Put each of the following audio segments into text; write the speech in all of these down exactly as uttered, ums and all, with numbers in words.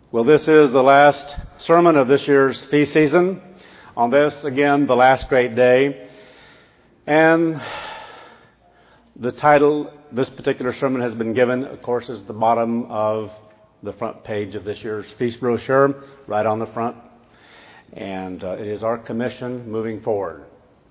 Well, this is the last sermon of this year's feast season. On this, again, the last great day. And the title this particular sermon has been given, of course, is the bottom of the front page of this year's feast brochure, right on the front. And uh, it is our commission moving forward.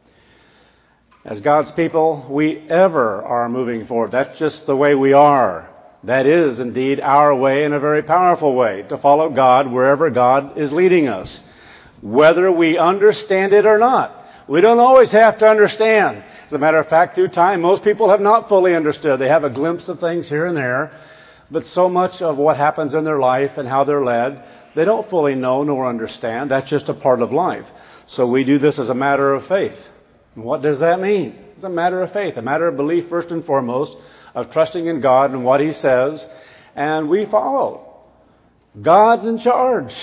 As God's people, we ever are moving forward. That's just the way we are. That is indeed our way in a very powerful way, to follow God wherever God is leading us, whether we understand it or not. We don't always have to understand. As a matter of fact, through time, most people have not fully understood. They have a glimpse of things here and there, but so much of what happens in their life and how they're led, they don't fully know nor understand. That's just a part of life. So we do this as a matter of faith. And what does that mean? It's a matter of faith, a matter of belief first and foremost, of trusting in God and what He says, and we follow. God's in charge.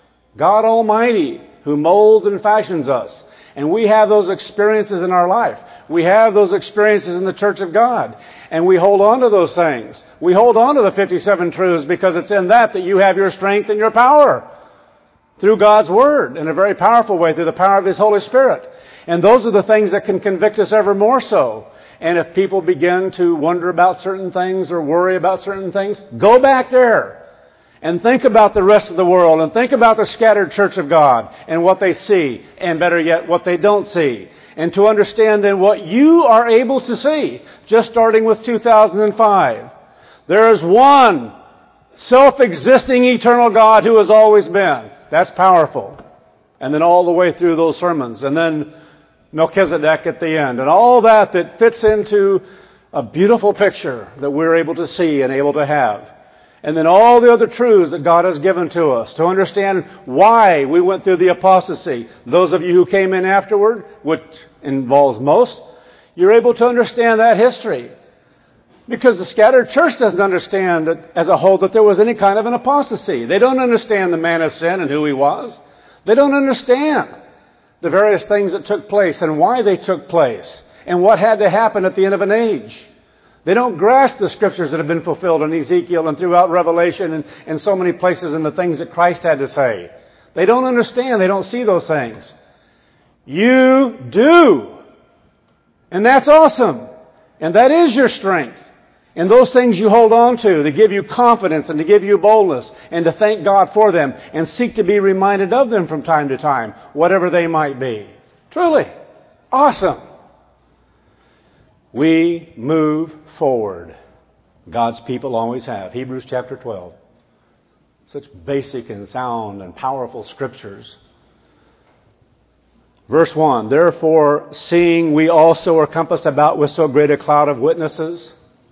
God Almighty, who molds and fashions us. And we have those experiences in our life. We have those experiences in the Church of God. And we hold on to those things. We hold on to the fifty-seven truths because it's in that that you have your strength and your power. Through God's Word in a very powerful way, through the power of His Holy Spirit. And those are the things that can convict us ever more so. And if people begin to wonder about certain things or worry about certain things, go back there and think about the rest of the world and think about the scattered church of God and what they see, and better yet, what they don't see. And to understand then what you are able to see, just starting with two thousand five. There is one self-existing eternal God who has always been. That's powerful. And then all the way through those sermons. And then Melchizedek at the end, and all that that fits into a beautiful picture that we're able to see and able to have. And then all the other truths that God has given to us to understand why we went through the apostasy. Those of you who came in afterward, which involves most, you're able to understand that history. Because the scattered church doesn't understand that, as a whole, that there was any kind of an apostasy. They don't understand the man of sin and who he was. They don't understand the various things that took place and why they took place and what had to happen at the end of an age. They don't grasp the scriptures that have been fulfilled in Ezekiel and throughout Revelation and, and so many places and the things that Christ had to say. They don't understand. They don't see those things. You do. And that's awesome. And that is your strength. And those things you hold on to, to give you confidence and to give you boldness and to thank God for them and seek to be reminded of them from time to time, whatever they might be. Truly, awesome. We move forward. God's people always have. Hebrews chapter twelve. Such basic and sound and powerful scriptures. Verse one, therefore, seeing we also are compassed about with so great a cloud of witnesses.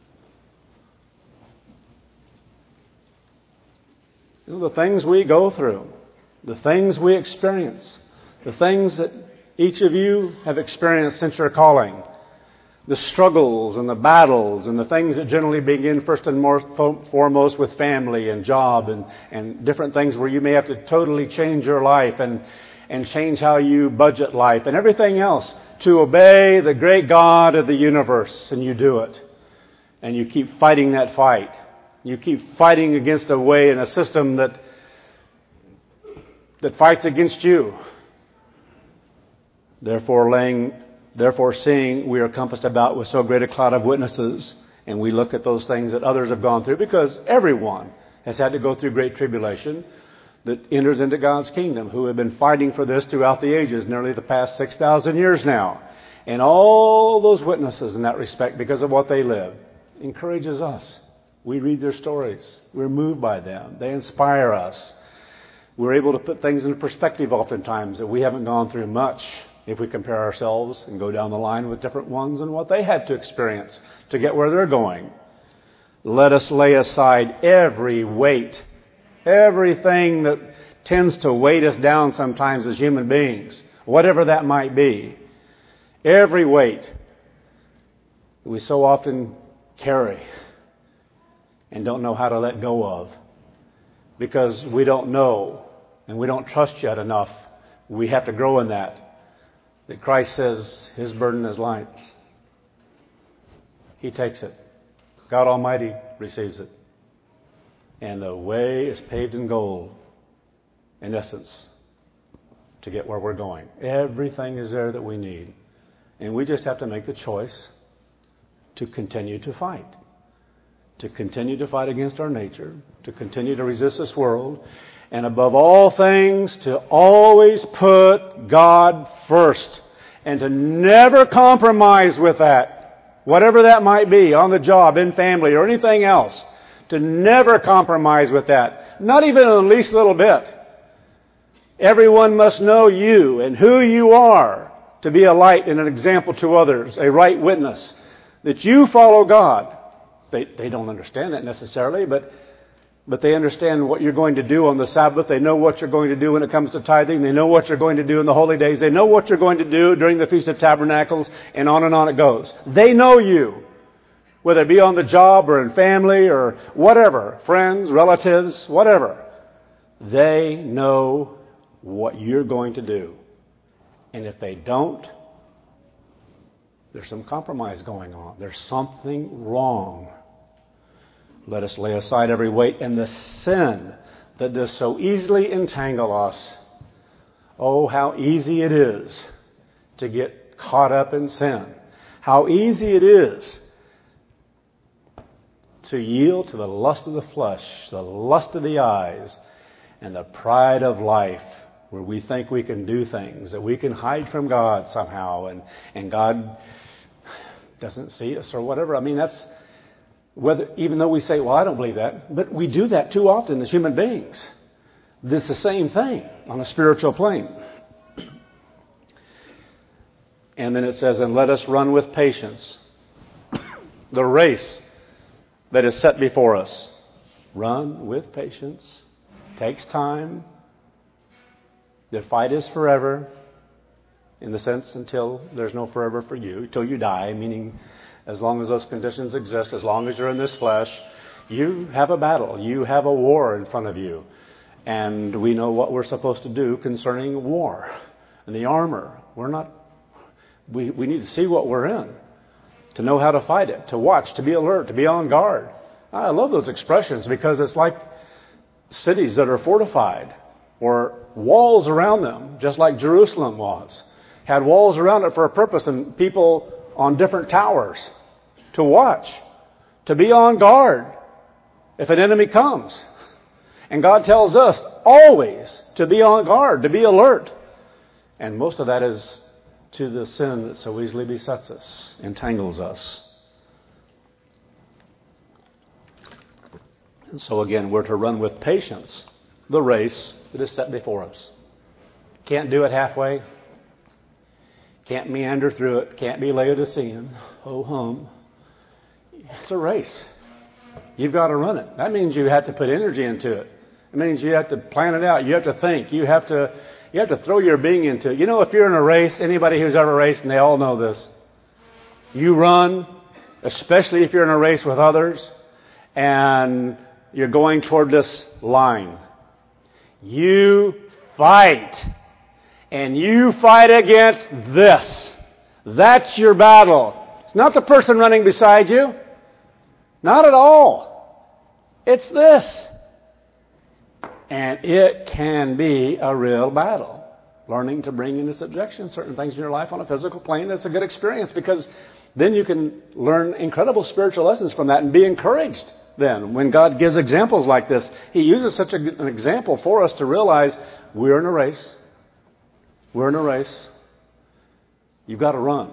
You know, the things we go through, the things we experience, the things that each of you have experienced since your calling, the struggles and the battles and the things that generally begin first and more foremost with family and job and, and different things where you may have to totally change your life and, and change how you budget life and everything else to obey the great God of the universe. And you do it. And you keep fighting that fight. You keep fighting against a way and a system that that fights against you. Therefore, laying, therefore, seeing we are compassed about with so great a cloud of witnesses, and we look at those things that others have gone through, because everyone has had to go through great tribulation that enters into God's kingdom, who have been fighting for this throughout the ages, nearly the past six thousand years now. And all those witnesses in that respect, because of what they live, encourages us. We read their stories. We're moved by them. They inspire us. We're able to put things in perspective oftentimes that we haven't gone through much if we compare ourselves and go down the line with different ones and what they had to experience to get where they're going. Let us lay aside every weight, everything that tends to weight us down sometimes as human beings, whatever that might be. Every weight that we so often carry and don't know how to let go of because we don't know and we don't trust yet enough. We have to grow in that. That Christ says His burden is light. He takes it. God Almighty receives it. And the way is paved in gold, in essence, to get where we're going. Everything is there that we need. And we just have to make the choice to continue to fight. To continue to fight against our nature. To continue to resist this world. And above all things, to always put God first. And to never compromise with that. Whatever that might be, on the job, in family, or anything else. To never compromise with that. Not even in the least little bit. Everyone must know you and who you are to be a light and an example to others, a right witness. That you follow God. They, they don't understand that necessarily, but, but they understand what you're going to do on the Sabbath. They know what you're going to do when it comes to tithing. They know what you're going to do in the holy days. They know what you're going to do during the Feast of Tabernacles, and on and on it goes. They know you. Whether it be on the job or in family or whatever, friends, relatives, whatever. They know what you're going to do. And if they don't, there's some compromise going on. There's something wrong. Let us lay aside every weight and the sin that does so easily entangle us. Oh, how easy it is to get caught up in sin. How easy it is to yield to the lust of the flesh, the lust of the eyes, and the pride of life, where we think we can do things, that we can hide from God somehow, and, and God doesn't see us or whatever. I mean, that's, whether, even though we say, well, I don't believe that, but we do that too often as human beings. It's the same thing on a spiritual plane. And then it says, and let us run with patience the race that is set before us. Run with patience. Takes time. The fight is forever, in the sense until there's no forever for you, until you die, meaning as long as those conditions exist, as long as you're in this flesh, you have a battle. You have a war in front of you. And we know what we're supposed to do concerning war and the armor. We're not, we, we need to see what we're in. To know how to fight it, to watch, to be alert, to be on guard. I love those expressions because it's like cities that are fortified or walls around them, just like Jerusalem was. Had walls around it for a purpose and people on different towers to watch, to be on guard if an enemy comes. And God tells us always to be on guard, to be alert. And most of that is to the sin that so easily besets us, entangles us. And so again, we're to run with patience the race that is set before us. Can't do it halfway. Can't meander through it. Can't be Laodicean. Ho hum. It's a race. You've got to run it. That means you have to put energy into it. It means you have to plan it out. You have to think. You have to You have to throw your being into it. You know, if you're in a race, anybody who's ever raced, and they all know this, you run, especially if you're in a race with others, and you're going toward this line. You fight. And you fight against this. That's your battle. It's not the person running beside you. Not at all. It's this. And it can be a real battle. Learning to bring into subjection certain things in your life on a physical plane, that's a good experience because then you can learn incredible spiritual lessons from that and be encouraged then. When God gives examples like this, He uses such a, an example for us to realize we're in a race. We're in a race. You've got to run.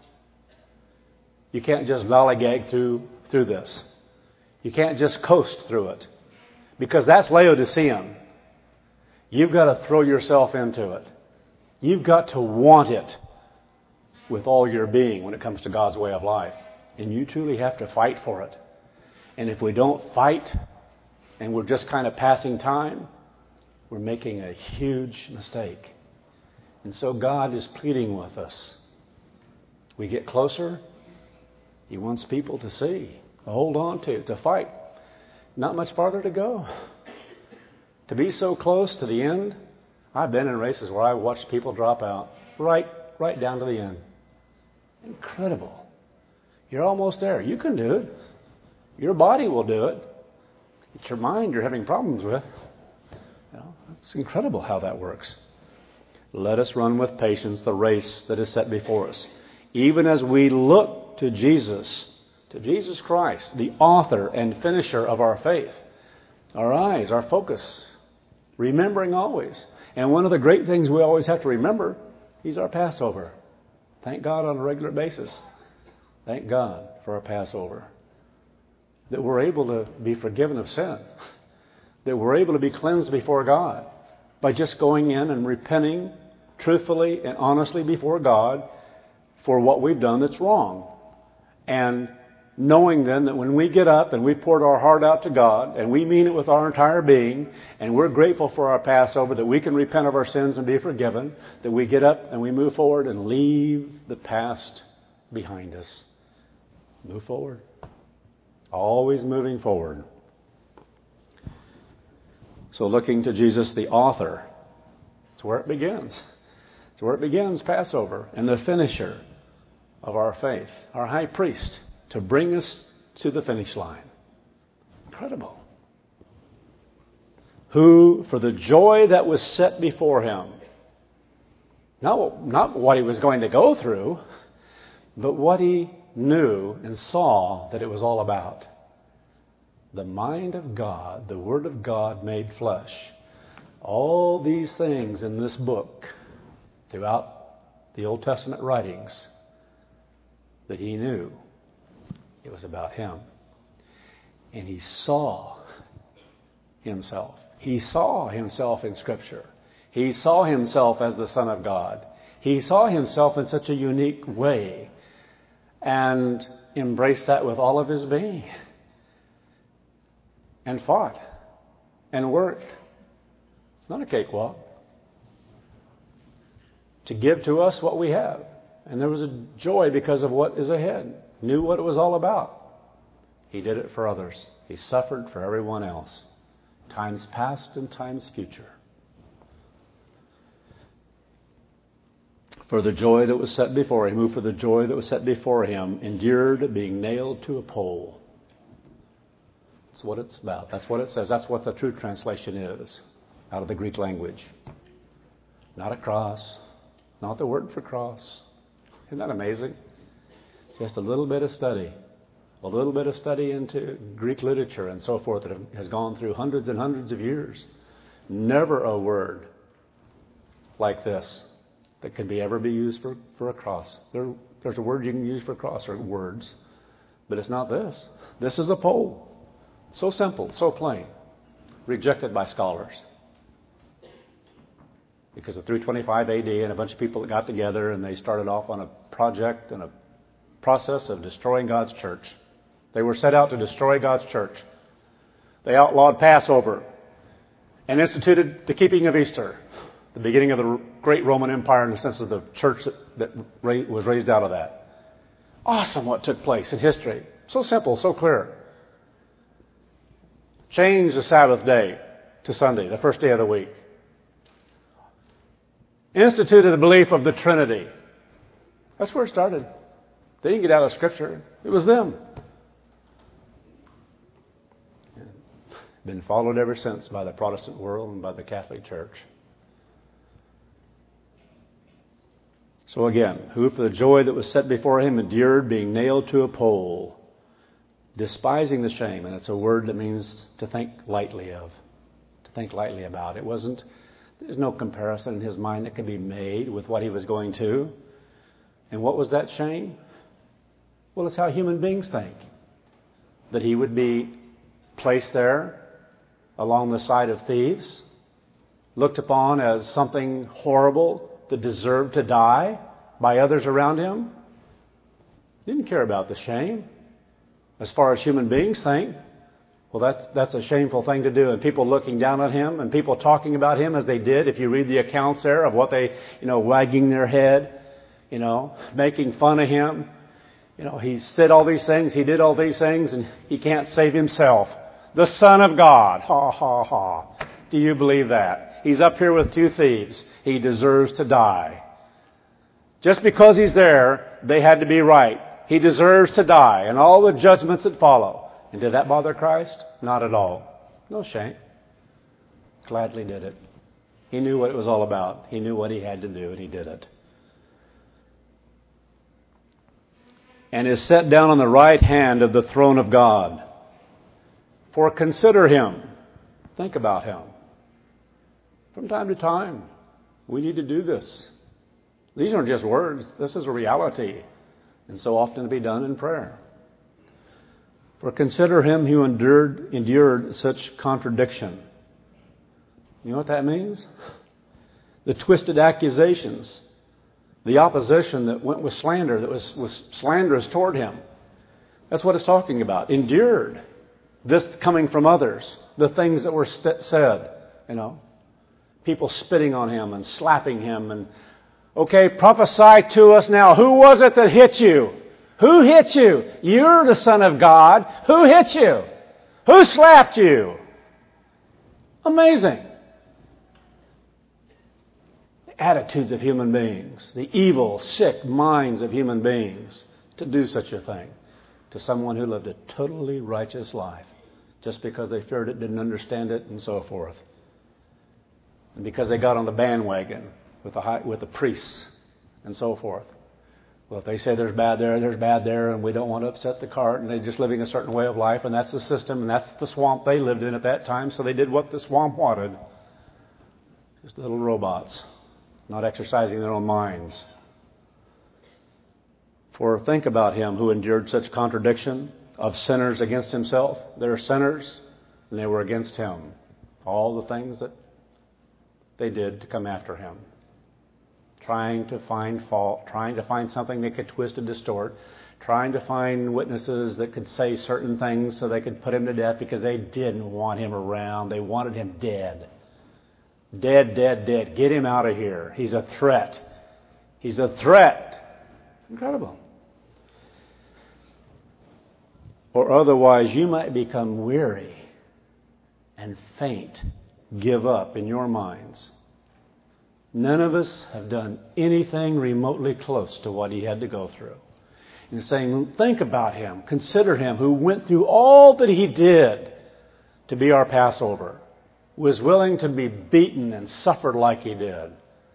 You can't just lollygag through, through this. You can't just coast through it. Because that's Laodicean. You've got to throw yourself into it. You've got to want it with all your being when it comes to God's way of life. And you truly have to fight for it. And if we don't fight and we're just kind of passing time, we're making a huge mistake. And so God is pleading with us. We get closer. He wants people to see, to hold on to, to fight. Not much farther to go. To be so close to the end. I've been in races where I watched people drop out. Right, right down to the end. Incredible. You're almost there. You can do it. Your body will do it. It's your mind you're having problems with. You know, it's incredible how that works. Let us run with patience the race that is set before us, even as we look to Jesus, to Jesus Christ, the author and finisher of our faith. Our eyes, our focus, remembering always. And one of the great things we always have to remember, He's our Passover. Thank God on a regular basis. Thank God for our Passover. That we're able to be forgiven of sin. That we're able to be cleansed before God by just going in and repenting truthfully and honestly before God for what we've done that's wrong. And knowing then that when we get up and we poured our heart out to God and we mean it with our entire being and we're grateful for our Passover, that we can repent of our sins and be forgiven, that we get up and we move forward and leave the past behind us. Move forward. Always moving forward. So looking to Jesus, the author, it's where it begins. It's where it begins, Passover, and the finisher of our faith, our high priest, to bring us to the finish line. Incredible. Who, for the joy that was set before him, not, not what he was going to go through, but what he knew and saw that it was all about. The mind of God, the Word of God made flesh. All these things in this book, throughout the Old Testament writings, that he knew it was about him. And he saw himself. He saw himself in Scripture. He saw himself as the Son of God. He saw himself in such a unique way and embraced that with all of his being. And fought and worked. Not a cakewalk. To give to us what we have. And there was a joy because of what is ahead. Knew what it was all about. He did it for others. He suffered for everyone else. Times past and times future. For the joy that was set before him, who for the joy that was set before him endured being nailed to a pole. That's what it's about. That's what it says. That's what the true translation is out of the Greek language. Not a cross. Not the word for cross. Isn't that amazing? Just a little bit of study. A little bit of study into Greek literature and so forth that has gone through hundreds and hundreds of years. Never a word like this that can be ever be used for, for a cross. There, there's a word you can use for cross or words, but it's not this. This is a pole. So simple, so plain. Rejected by scholars. Because of three twenty-five A D and a bunch of people that got together and they started off on a project and a process of destroying God's church. They were set out to destroy God's church. They outlawed Passover and instituted the keeping of Easter, the beginning of the great Roman Empire in the sense of the church that, that was raised out of that. Awesome what took place in history. So simple, so clear. Change the Sabbath day to Sunday, the first day of the week. Instituted the belief of the Trinity. That's where it started. They didn't get out of Scripture. It was them. Been followed ever since by the Protestant world and by the Catholic Church. So again, who for the joy that was set before him endured being nailed to a pole, despising the shame. And it's a word that means to think lightly of, to think lightly about. It wasn't, there's no comparison in his mind that could be made with what he was going to. And what was that shame? Well, it's how human beings think. That he would be placed there along the side of thieves, looked upon as something horrible that deserved to die by others around him. Didn't care about the shame. As far as human beings think, well, that's that's a shameful thing to do. And people looking down on him and people talking about him as they did, if you read the accounts there of what they, you know, wagging their head, you know, making fun of him. You know, he said all these things, he did all these things, and he can't save himself. The Son of God. Ha, ha, ha. Do you believe that? He's up here with two thieves. He deserves to die. Just because he's there, they had to be right. He deserves to die and all the judgments that follow. And did that bother Christ? Not at all. No shame. Gladly did it. He knew what it was all about. He knew what he had to do, and he did it. And is set down on the right hand of the throne of God. For consider him. Think about him. From time to time, we need to do this. These aren't just words. This is a reality. And so often to be done in prayer. For consider him who endured, endured such contradiction. You know what that means? The twisted accusations. The opposition that went with slander, that was, was slanderous toward him. That's what it's talking about. Endured. This coming from others. The things that were st- said. You know. People spitting on him and slapping him. And okay, prophesy to us now. Who was it that hit you? Who hit you? You're the Son of God. Who hit you? Who slapped you? Amazing. The attitudes of human beings. The evil, sick minds of human beings to do such a thing to someone who lived a totally righteous life just because they feared it, didn't understand it, and so forth. And because they got on the bandwagon with the high, with the priests and so forth. Well, if they say there's bad there, there's bad there, and we don't want to upset the cart, and they're just living a certain way of life, and that's the system, and that's the swamp they lived in at that time, so they did what the swamp wanted. Just little robots, not exercising their own minds. For think about him who endured such contradiction of sinners against himself. They're sinners, and they were against him. All the things that they did to come after him. Trying to find fault, trying to find something they could twist and distort, trying to find witnesses that could say certain things so they could put him to death because they didn't want him around. They wanted him dead. Dead, dead, dead. Get him out of here. He's a threat. He's a threat. Incredible. Or otherwise you might become weary and faint, give up in your minds. None of us have done anything remotely close to what he had to go through. And saying, think about him, consider him who went through all that he did to be our Passover, was willing to be beaten and suffered like he did.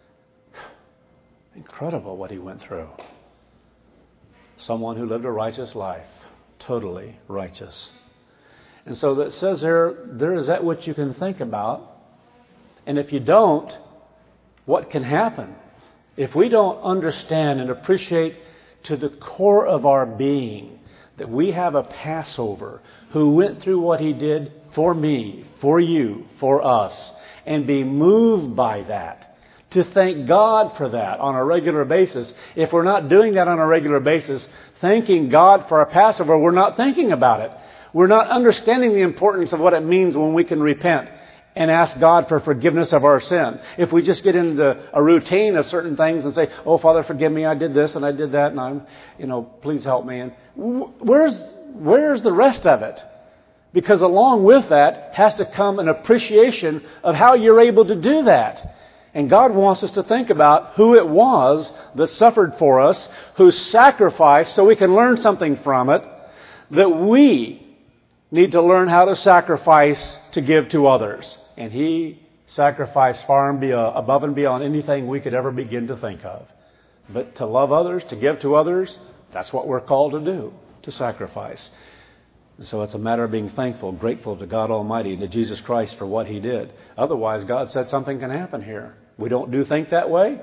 Incredible what he went through. Someone who lived a righteous life, totally righteous. And so that says there, there is that which you can think about. And if you don't, what can happen? If we don't understand and appreciate to the core of our being that we have a Passover who went through what he did for me, for you, for us, and be moved by that, to thank God for that on a regular basis. If we're not doing that on a regular basis, thanking God for our Passover, we're not thinking about it. We're not understanding the importance of what it means when we can repent and ask God for forgiveness of our sin. If we just get into a routine of certain things and say, oh, Father, forgive me, I did this and I did that, and I'm, you know, please help me. And where's, where's the rest of it? Because along with that has to come an appreciation of how you're able to do that. And God wants us to think about who it was that suffered for us, who sacrificed so we can learn something from it, that we need to learn how to sacrifice to give to others. And he sacrificed far and beyond, above and beyond anything we could ever begin to think of. But to love others, to give to others, that's what we're called to do, to sacrifice. And so it's a matter of being thankful, grateful to God Almighty, to Jesus Christ for what he did. Otherwise, God said something can happen here. We don't do think that way.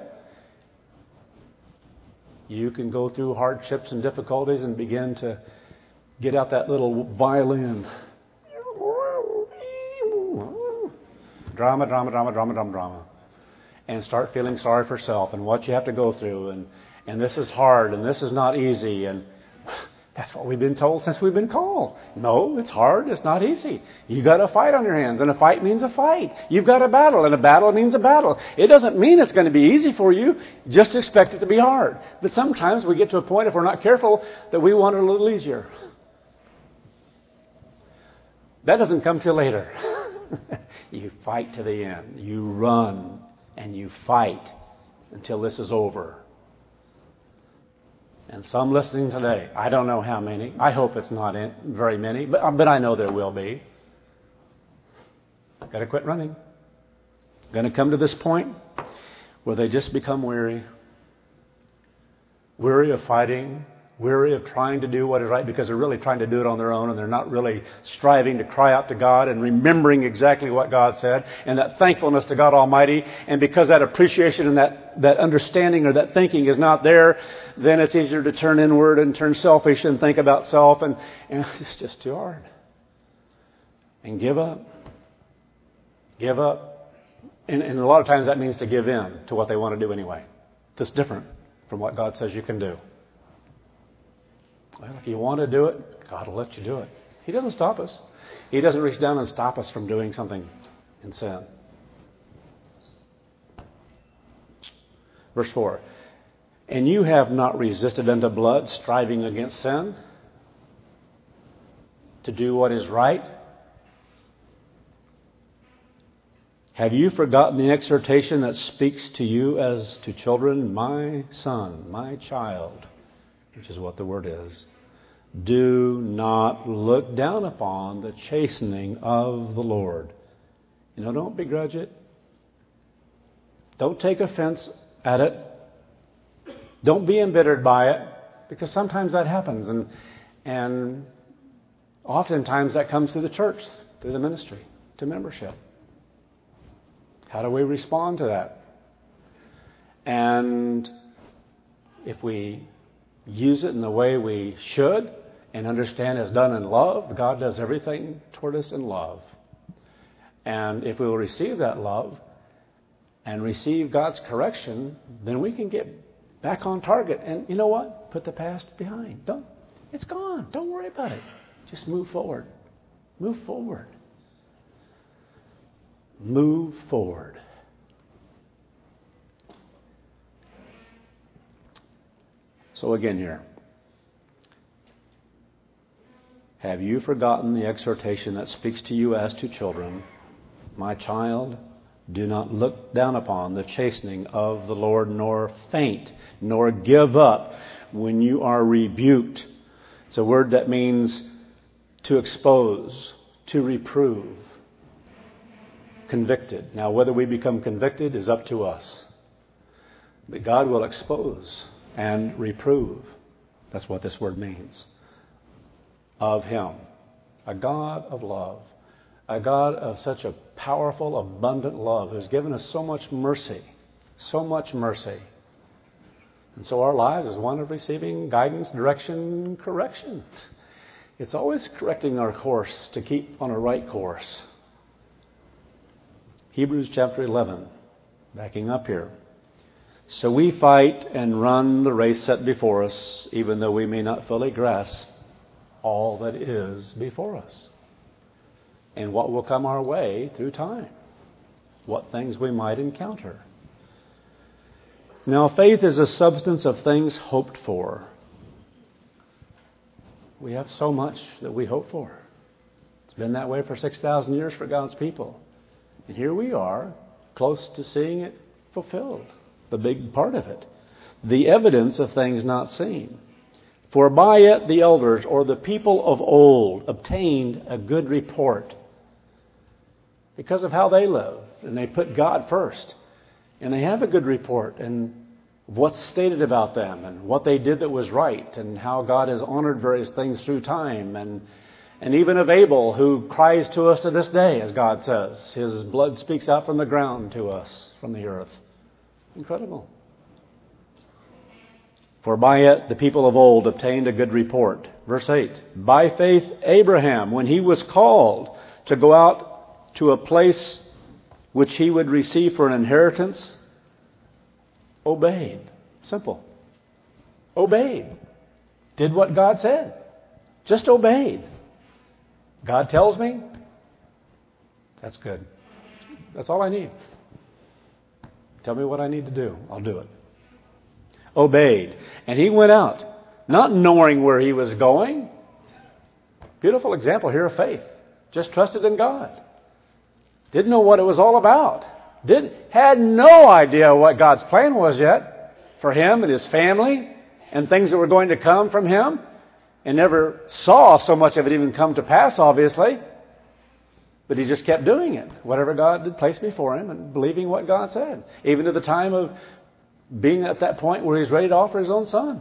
You can go through hardships and difficulties and begin to get out that little violin. Drama, drama, drama, drama, drama, drama. And start feeling sorry for self and what you have to go through. And, and this is hard and this is not easy. And that's what we've been told since we've been called. No, it's hard. It's not easy. You've got a fight on your hands. And a fight means a fight. You've got a battle. And a battle means a battle. It doesn't mean it's going to be easy for you. Just expect it to be hard. But sometimes we get to a point, if we're not careful, that we want it a little easier. That doesn't come till later. You fight to the end. You run and you fight until this is over. And some listening today, I don't know how many. I hope it's not in very many, but, but I know there will be. Got to quit running. Going to come to this point where they just become weary. Weary of fighting. Weary of trying to do what is right because they're really trying to do it on their own and they're not really striving to cry out to God and remembering exactly what God said and that thankfulness to God Almighty. And because that appreciation and that, that understanding or that thinking is not there, then it's easier to turn inward and turn selfish and think about self and, and it's just too hard. And give up. Give up. And, and a lot of times that means to give in to what they want to do anyway. That's different from what God says you can do. Well, if you want to do it, God will let you do it. He doesn't stop us. He doesn't reach down and stop us from doing something in sin. Verse four. And you have not resisted unto blood, striving against sin, to do what is right. Have you forgotten the exhortation that speaks to you as to children? My son, my child, which is what the word is. Do not look down upon the chastening of the Lord. You know, don't begrudge it. Don't take offense at it. Don't be embittered by it, because sometimes that happens, and and oftentimes that comes through the church, through the ministry, to membership. How do we respond to that? And if we use it in the way we should and understand it's done in love, God does everything toward us in love. And if we will receive that love and receive God's correction, then we can get back on target. And you know what? Put the past behind. Don't. It's gone. Don't worry about it. Just move forward. Move forward. Move forward. So again here. Have you forgotten the exhortation that speaks to you as to children? My child, do not look down upon the chastening of the Lord, nor faint, nor give up when you are rebuked. It's a word that means to expose, to reprove, convicted. Now, whether we become convicted is up to us. But God will expose and reprove. That's what this word means. Of Him. A God of love. A God of such a powerful, abundant love who's given us so much mercy. So much mercy. And so our lives is one of receiving guidance, direction, correction. It's always correcting our course to keep on a right course. Hebrews chapter eleven. Backing up here. So we fight and run the race set before us, even though we may not fully grasp all that is before us. And what will come our way through time. What things we might encounter. Now, faith is a substance of things hoped for. We have so much that we hope for. It's been that way for six thousand years for God's people. And here we are, close to seeing it fulfilled. The big part of it. The evidence of things not seen. For by it the elders, or the people of old, obtained a good report. Because of how they lived. And they put God first. And they have a good report. And what's stated about them. And what they did that was right. And how God has honored various things through time. And and even of Abel, who cries to us to this day, as God says. His blood speaks out from the ground to us, from the earth. Incredible. For by it the people of old obtained a good report. Verse eight. By faith Abraham, when he was called to go out to a place which he would receive for an inheritance, obeyed. Simple. Obeyed. Did what God said. Just obeyed. God tells me, that's good. That's all I need. Tell me what I need to do. I'll do it. Obeyed. And he went out, not knowing where he was going. Beautiful example here of faith. Just trusted in God. Didn't know what it was all about. Did, had no idea what God's plan was yet for him and his family and things that were going to come from him. And never saw so much of it even come to pass, obviously. But he just kept doing it, whatever God had placed before him, and believing what God said, even to the time of being at that point where he's ready to offer his own son.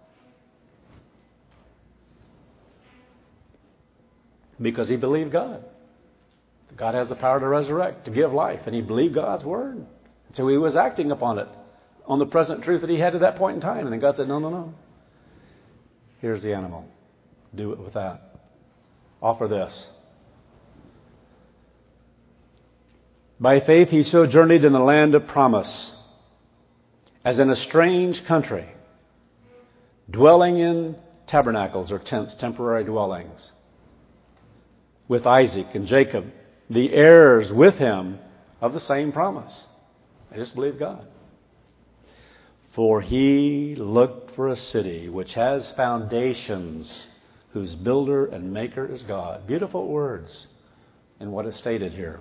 Because he believed God. God has the power to resurrect, to give life, and he believed God's word. So he was acting upon it, on the present truth that he had at that point in time. And then God said, no, no, no. Here's the animal. Do it with that. Offer this. By faith he so journeyed in the land of promise, as in a strange country, dwelling in tabernacles or tents, temporary dwellings, with Isaac and Jacob, the heirs with him of the same promise. I just believe God. For he looked for a city which has foundations, whose builder and maker is God. Beautiful words in what is stated here.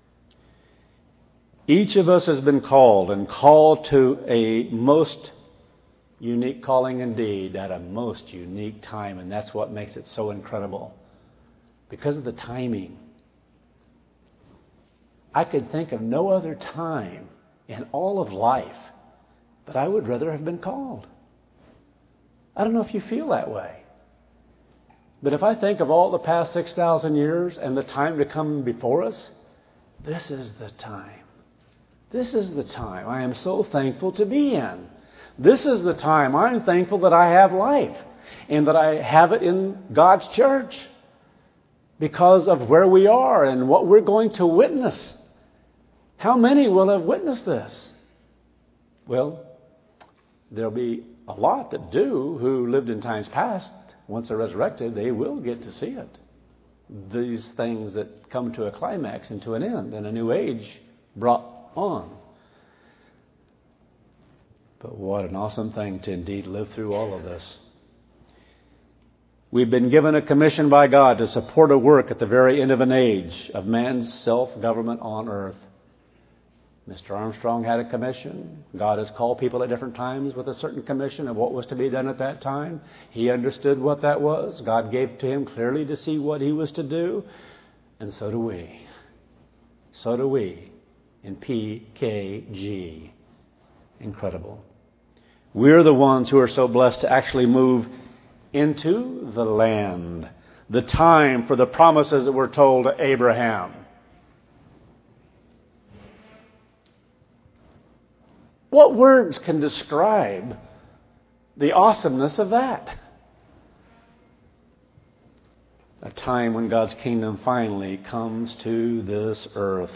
Each of us has been called, and called to a most unique calling indeed, at a most unique time, and that's what makes it so incredible. Because of the timing. I could think of no other time in all of life that I would rather have been called. I don't know if you feel that way. But if I think of all the past six thousand years and the time to come before us, this is the time. This is the time I am so thankful to be in. This is the time I'm thankful that I have life and that I have it in God's church because of where we are and what we're going to witness. How many will have witnessed this? Well, there'll be a lot that do who lived in times past. Once they're resurrected, they will get to see it. These things that come to a climax and to an end and a new age brought on. But what an awesome thing to indeed live through all of this. We've been given a commission by God to support a work at the very end of an age of man's self-government on earth. Mister Armstrong had a commission. God has called people at different times with a certain commission of what was to be done at that time. He understood what that was. God gave to him clearly to see what he was to do. And so do we. So do we in P K G. Incredible. We're the ones who are so blessed to actually move into the land. The time for the promises that were told to Abraham. What words can describe the awesomeness of that? A time when God's kingdom finally comes to this earth.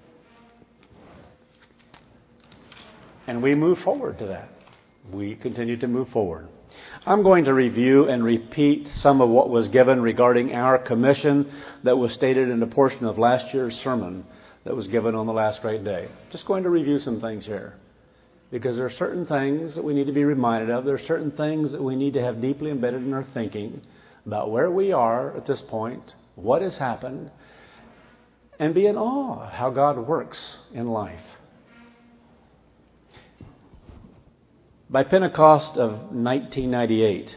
And we move forward to that. We continue to move forward. I'm going to review and repeat some of what was given regarding our commission that was stated in a portion of last year's sermon that was given on the last great day. Just going to review some things here. Because there are certain things that we need to be reminded of. There are certain things that we need to have deeply embedded in our thinking about where we are at this point, what has happened, and be in awe of how God works in life. By Pentecost of nineteen ninety-eight,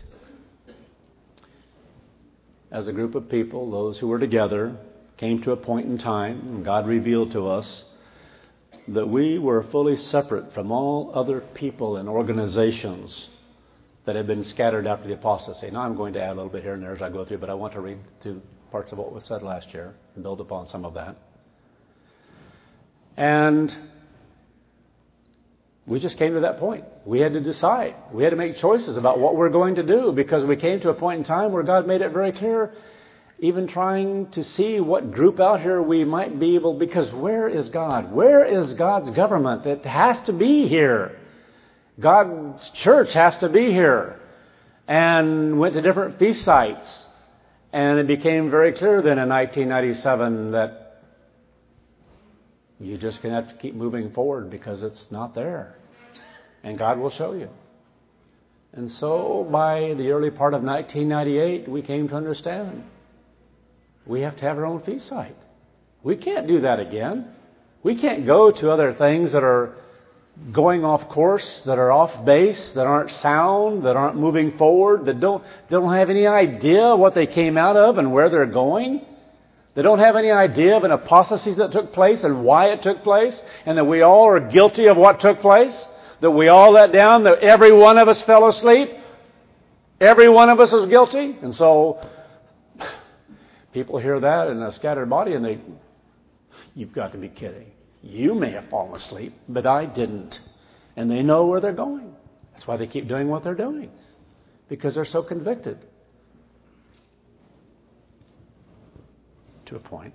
as a group of people, those who were together, came to a point in time, and God revealed to us that we were fully separate from all other people and organizations that had been scattered after the apostasy. Now I'm going to add a little bit here and there as I go through, but I want to read through parts of what was said last year and build upon some of that. And we just came to that point. We had to decide. We had to make choices about what we're going to do because we came to a point in time where God made it very clear, even trying to see what group out here we might be able, because where is God? Where is God's government? It has to be here. God's church has to be here. And went to different feast sites. And it became very clear then in nineteen ninety-seven that you're just going to have to keep moving forward because it's not there. And God will show you. And so by the early part of nineteen ninety-eight, we came to understand we have to have our own feast site. We can't do that again. We can't go to other things that are going off course, that are off base, that aren't sound, that aren't moving forward, that don't, they don't have any idea what they came out of and where they're going. They don't have any idea of an apostasy that took place and why it took place, and that we all are guilty of what took place, that we all let down, that every one of us fell asleep, every one of us is guilty. And so people hear that in a scattered body and they, you've got to be kidding. You may have fallen asleep, but I didn't. And they know where they're going. That's why they keep doing what they're doing, because they're so convicted. To a point.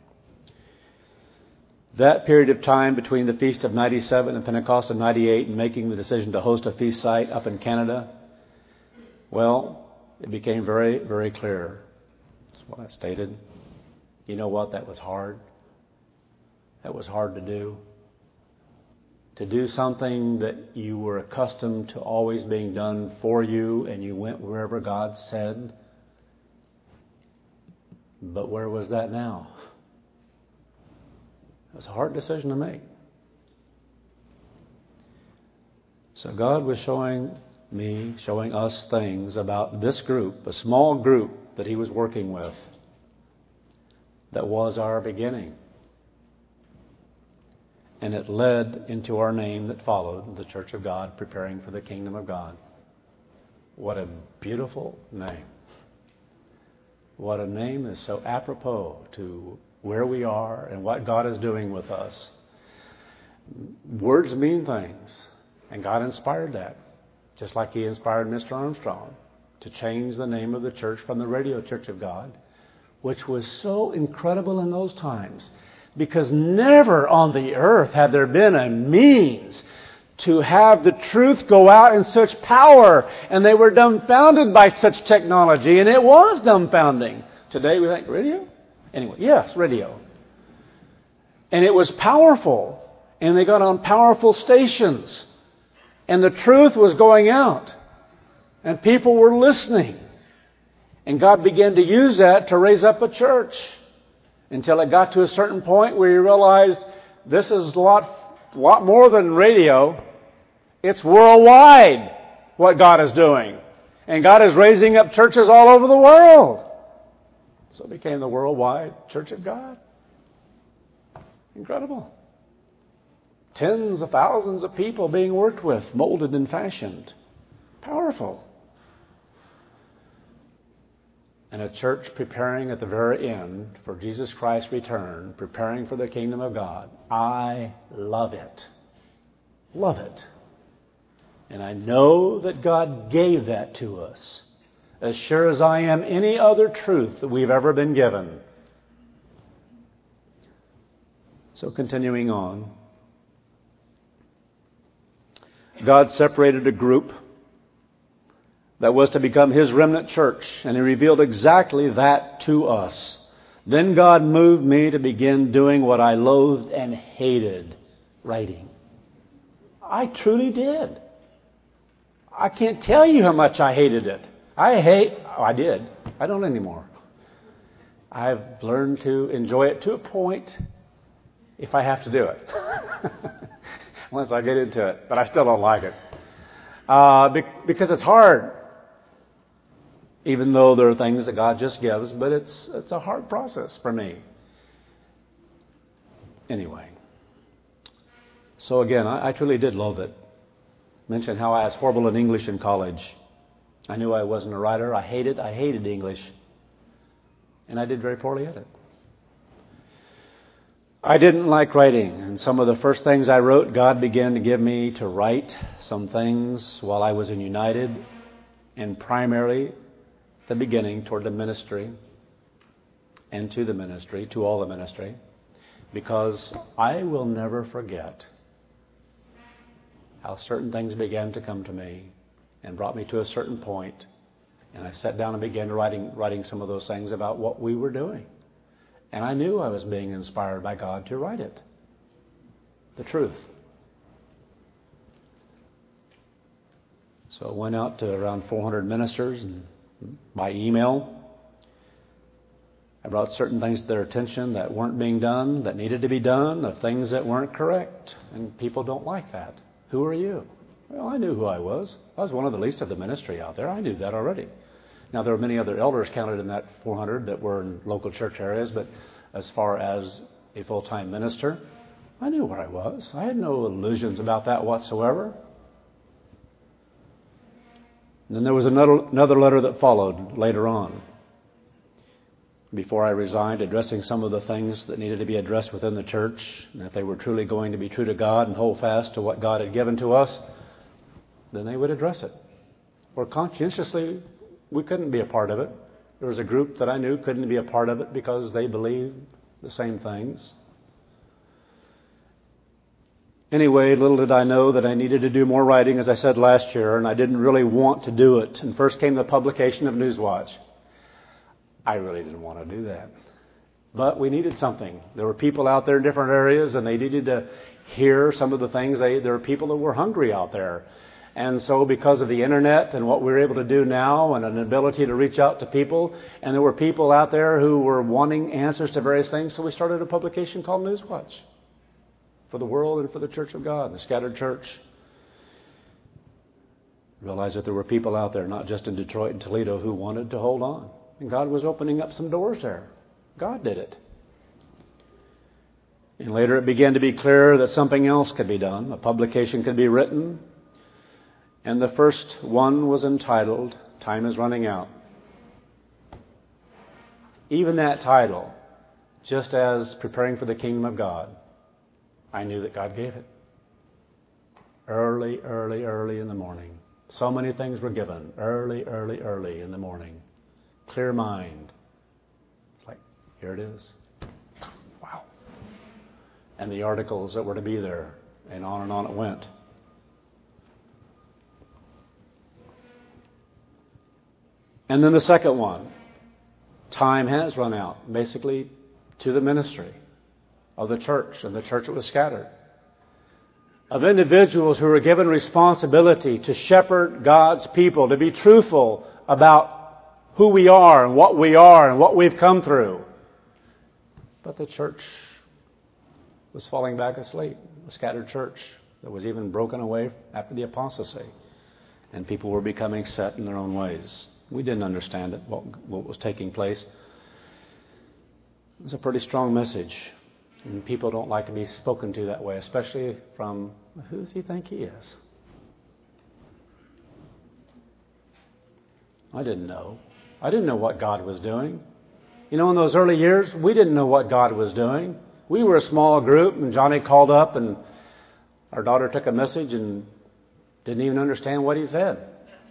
That period of time between the Feast of ninety-seven and Pentecost of ninety-eight and making the decision to host a feast site up in Canada, well, it became very, very clear. That's what I stated. You know what? That was hard. That was hard to do. To do something that you were accustomed to always being done for you, and you went wherever God said. But where was that now? It was a hard decision to make. So God was showing me, showing us things about this group, a small group that He was working with, that was our beginning. And it led into our name that followed, the Church of God, preparing for the kingdom of God. What a beautiful name. What a name is so apropos to where we are and what God is doing with us. Words mean things, and God inspired that, just like He inspired Mister Armstrong to change the name of the church from the Radio Church of God, which was so incredible in those times, because never on the earth had there been a means to have the truth go out in such power, and they were dumbfounded by such technology, and it was dumbfounding. Today we think, radio? Anyway, yes, radio. And it was powerful, and they got on powerful stations, and the truth was going out, and people were listening. And God began to use that to raise up a church, until it got to a certain point where He realized this is a lot, lot more than radio. It's worldwide what God is doing. And God is raising up churches all over the world. So it became the worldwide Church of God. Incredible. Tens of thousands of people being worked with, molded and fashioned. Powerful. And a church preparing at the very end for Jesus Christ's return, preparing for the kingdom of God. I love it. Love it. And I know that God gave that to us, as sure as I am any other truth that we've ever been given. So continuing on, God separated a group that was to become His remnant church, and He revealed exactly that to us. Then God moved me to begin doing what I loathed and hated, writing. I truly did. I can't tell you how much I hated it. I hate, oh, I did. I don't anymore. I've learned to enjoy it to a point if I have to do it. Once I get into it. But I still don't like it. Uh, be- because it's hard. Even though there are things that God just gives, but it's it's a hard process for me. Anyway. So again, I, I truly did loathe it. Mentioned how I was horrible in English in college. I knew I wasn't a writer. I hated, I hated English. And I did very poorly at it. I didn't like writing. And some of the first things I wrote, God began to give me to write some things while I was in United. And primarily, the beginning toward the ministry and to the ministry, to all the ministry. Because I will never forget how certain things began to come to me and brought me to a certain point. And I sat down and began writing, writing some of those things about what we were doing. And I knew I was being inspired by God to write it. The truth. So I went out to around four hundred ministers and by email. I brought certain things to their attention that weren't being done, that needed to be done, of things that weren't correct. And people don't like that. Who are you? Well, I knew who I was. I was one of the least of the ministry out there. I knew that already. Now, there were many other elders counted in that four hundred that were in local church areas, but as far as a full-time minister. I knew where I was. I had no illusions about that whatsoever. And then there was another, another letter that followed later on, before I resigned, addressing some of the things that needed to be addressed within the church. And if they were truly going to be true to God and hold fast to what God had given to us, then they would address it. Or conscientiously, we couldn't be a part of it. There was a group that I knew couldn't be a part of it because they believed the same things. Anyway, little did I know that I needed to do more writing, as I said last year, and I didn't really want to do it. And first came the publication of Newswatch. I really didn't want to do that. But we needed something. There were people out there in different areas, and they needed to hear some of the things. They, there were people that were hungry out there. And so because of the internet and what we're able to do now and an ability to reach out to people, and there were people out there who were wanting answers to various things, so we started a publication called Newswatch for the world and for the Church of God, the scattered church. Realized that there were people out there, not just in Detroit and Toledo, who wanted to hold on. And God was opening up some doors there. God did it. And later it began to be clear that something else could be done. A publication could be written. And the first one was entitled, Time is Running Out. Even that title, just as preparing for the kingdom of God, I knew that God gave it. Early, early, early in the morning. So many things were given. Early, early, early in the morning. Clear mind. It's like, here it is. Wow. And the articles that were to be there. And on and on it went. And then the second one. Time has run out. Basically, to the ministry of the church, and the church that was scattered. Of individuals who were given responsibility to shepherd God's people, to be truthful about who we are and what we are and what we've come through. But the church was falling back asleep. The scattered church that was even broken away after the apostasy. And people were becoming set in their own ways. We didn't understand it, what, what was taking place. It was a pretty strong message. And people don't like to be spoken to that way, especially from, who does he think he is? I didn't know. I didn't know what God was doing. You know, in those early years, we didn't know what God was doing. We were a small group, and Johnny called up, and our daughter took a message and didn't even understand what he said.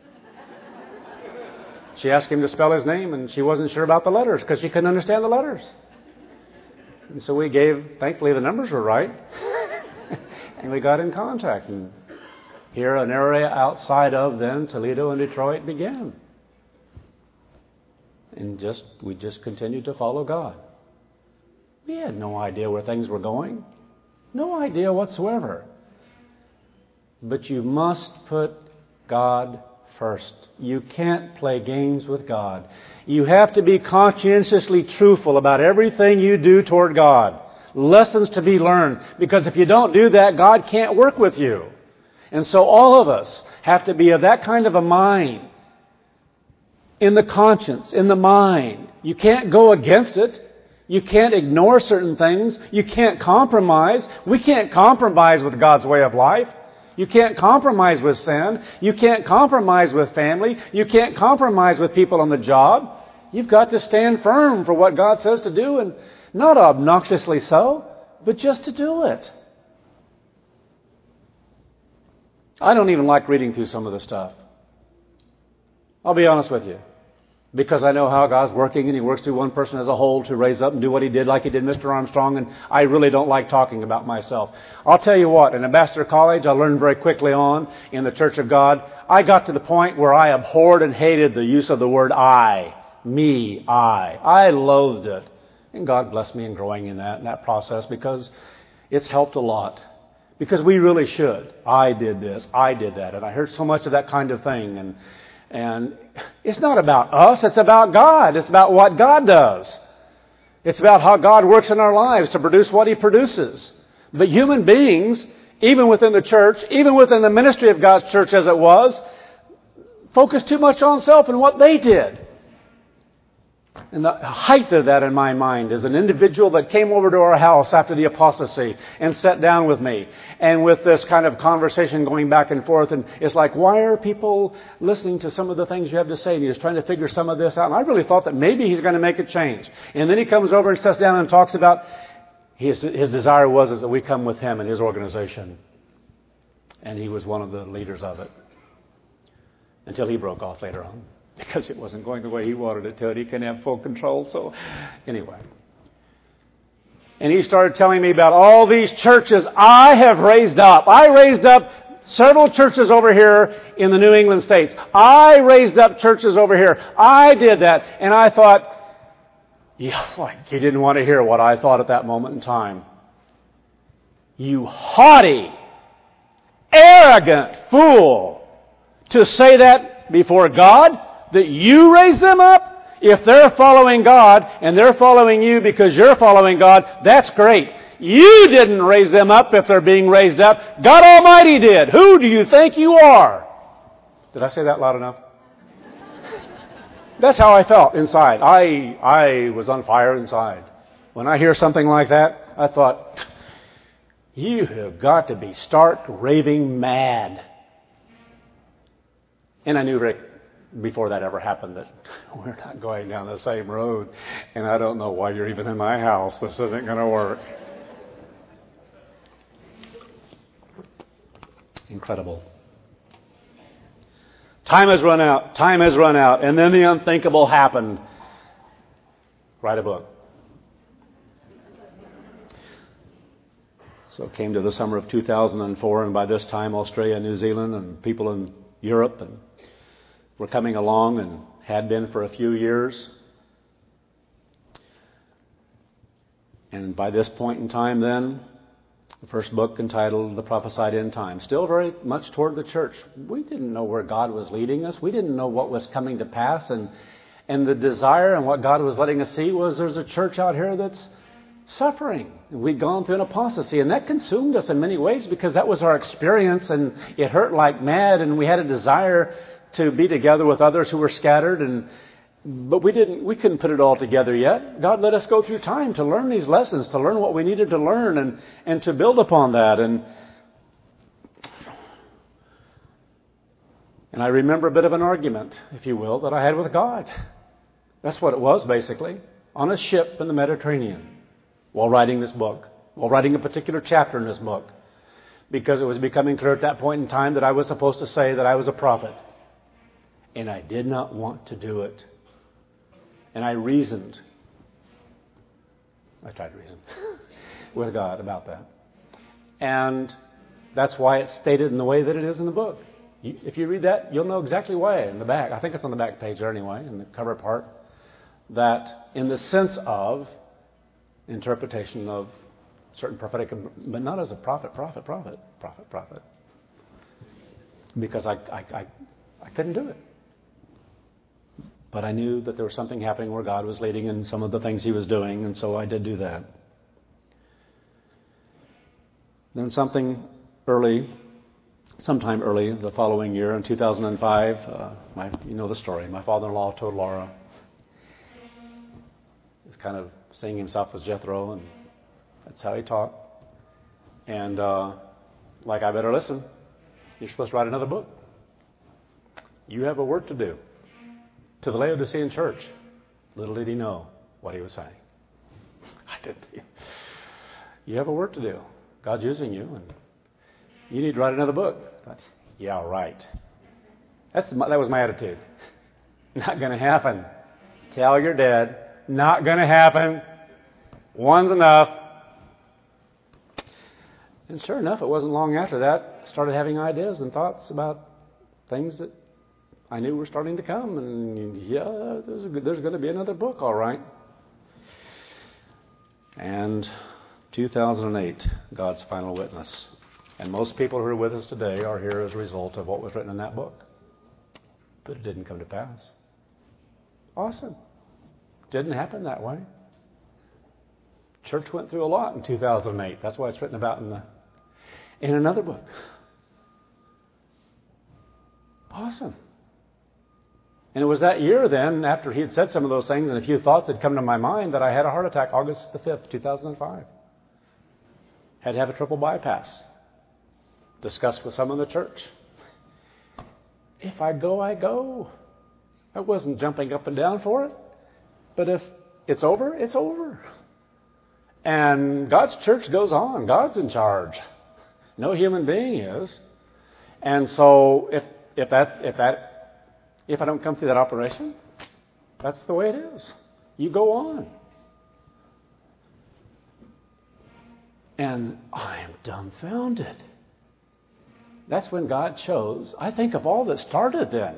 She asked him to spell his name, and she wasn't sure about the letters because she couldn't understand the letters. And so we gave, thankfully the numbers were right, and we got in contact. And here an area outside of then Toledo and Detroit began. And just we just continued to follow God. We had no idea where things were going. No idea whatsoever. But you must put God first. You can't play games with God. You have to be conscientiously truthful about everything you do toward God. Lessons to be learned. Because if you don't do that, God can't work with you. And so all of us have to be of that kind of a mind. In the conscience, in the mind. You can't go against it. You can't ignore certain things. You can't compromise. We can't compromise with God's way of life. You can't compromise with sin. You can't compromise with family. You can't compromise with people on the job. You've got to stand firm for what God says to do, and not obnoxiously so, but just to do it. I don't even like reading through some of the stuff. I'll be honest with you. Because I know how God's working, and He works through one person as a whole to raise up and do what He did like He did Mister Armstrong, and I really don't like talking about myself. I'll tell you what, in Ambassador College, I learned very quickly on in the Church of God, I got to the point where I abhorred and hated the use of the word I. Me, I. I loathed it. And God blessed me in growing in that, in that process, because it's helped a lot. Because we really should. I did this, I did that, and I heard so much of that kind of thing, and And it's not about us, it's about God. It's about what God does. It's about how God works in our lives to produce what He produces. But human beings, even within the church, even within the ministry of God's church as it was, focus too much on self and what they did. And the height of that in my mind is an individual that came over to our house after the apostasy and sat down with me. And with this kind of conversation going back and forth. And it's like, why are people listening to some of the things you have to say? And he was trying to figure some of this out. And I really thought that maybe he's going to make a change. And then he comes over and sits down and talks about his, his desire was is that we come with him and his organization. And he was one of the leaders of it. Until he broke off later on. Because it wasn't going the way he wanted it to, and he couldn't have full control. So, anyway. And he started telling me about all these churches I have raised up. I raised up several churches over here in the New England states. I raised up churches over here. I did that. And I thought, yeah, like he didn't want to hear what I thought at that moment in time. You haughty, arrogant fool, to say that before God? That you raise them up? If they're following God and they're following you because you're following God, that's great. You didn't raise them up if they're being raised up. God Almighty did. Who do you think you are? Did I say that loud enough? That's how I felt inside. I I was on fire inside. When I hear something like that, I thought, you have got to be stark, raving mad. And I knew Rick, before that ever happened, that we're not going down the same road. And I don't know why you're even in my house. This isn't going to work. Incredible. Time has run out. Time has run out. And then the unthinkable happened. Write a book. So it came to the summer of two thousand four, and by this time Australia, New Zealand, and people in Europe and were coming along and had been for a few years. And by this point in time then, the first book entitled The Prophesied End Time, still very much toward the church. We didn't know where God was leading us. We didn't know what was coming to pass. And, and the desire and what God was letting us see was there's a church out here that's suffering. And we'd gone through an apostasy, and that consumed us in many ways because that was our experience, and it hurt like mad, and we had a desire to be together with others who were scattered, and but we didn't. We couldn't put it all together yet. God let us go through time to learn these lessons, to learn what we needed to learn, and and to build upon that. And and I remember a bit of an argument, if you will, that I had with God. That's what it was, basically, on a ship in the Mediterranean, while writing this book, while writing a particular chapter in this book, because it was becoming clear at that point in time that I was supposed to say that I was a prophet. And I did not want to do it. And I reasoned. I tried to reason with God about that. And that's why it's stated in the way that it is in the book. You, if you read that, you'll know exactly why in the back. I think it's on the back page there anyway, in the cover part. That in the sense of interpretation of certain prophetic, but not as a prophet, prophet, prophet, prophet, prophet. Because I, I, I, I couldn't do it. But I knew that there was something happening where God was leading in some of the things He was doing, and so I did do that. Then something early, sometime early the following year, in two thousand five, uh, my, you know the story. My father-in-law told Laura, he's kind of seeing himself as Jethro, and that's how he talked. And uh, like, I better listen. You're supposed to write another book. You have a work to do. To the Laodicean church. Little did he know what he was saying. I didn't. You have a work to do. God's using you, and you need to write another book. But, yeah, right. That's my, that was my attitude. Not going to happen. Tell your dad. Not going to happen. One's enough. And sure enough, it wasn't long after that, I started having ideas and thoughts about things that I knew were starting to come. And yeah, there's, a, there's going to be another book, all right. And two thousand eight, God's Final Witness. And most people who are with us today are here as a result of what was written in that book. But it didn't come to pass. Awesome. Didn't happen that way. Church went through a lot in two thousand eight. That's why it's written about in the in another book. Awesome. And it was that year then, after he had said some of those things and a few thoughts had come to my mind, that I had a heart attack August the fifth, two thousand five. Had to have a triple bypass. Discussed with some in the church. If I go, I go. I wasn't jumping up and down for it. But if it's over, it's over. And God's church goes on. God's in charge. No human being is. And so if if that if that if I don't come through that operation, that's the way it is. You go on. And I am dumbfounded. That's when God chose. I think of all that started then.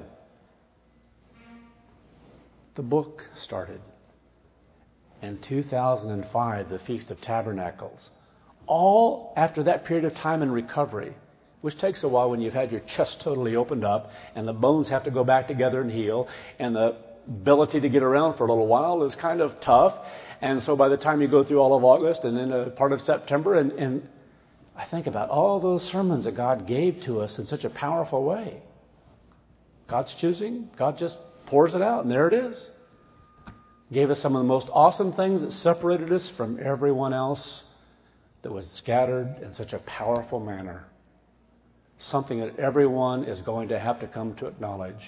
The book started. In two thousand five, the Feast of Tabernacles. All after that period of time in recovery, which takes a while when you've had your chest totally opened up and the bones have to go back together and heal, and the ability to get around for a little while is kind of tough. And so by the time you go through all of August and then a part of September, and, and I think about all those sermons that God gave to us in such a powerful way. God's choosing. God just pours it out, and there it is. Gave us some of the most awesome things that separated us from everyone else that was scattered in such a powerful manner. Something that everyone is going to have to come to acknowledge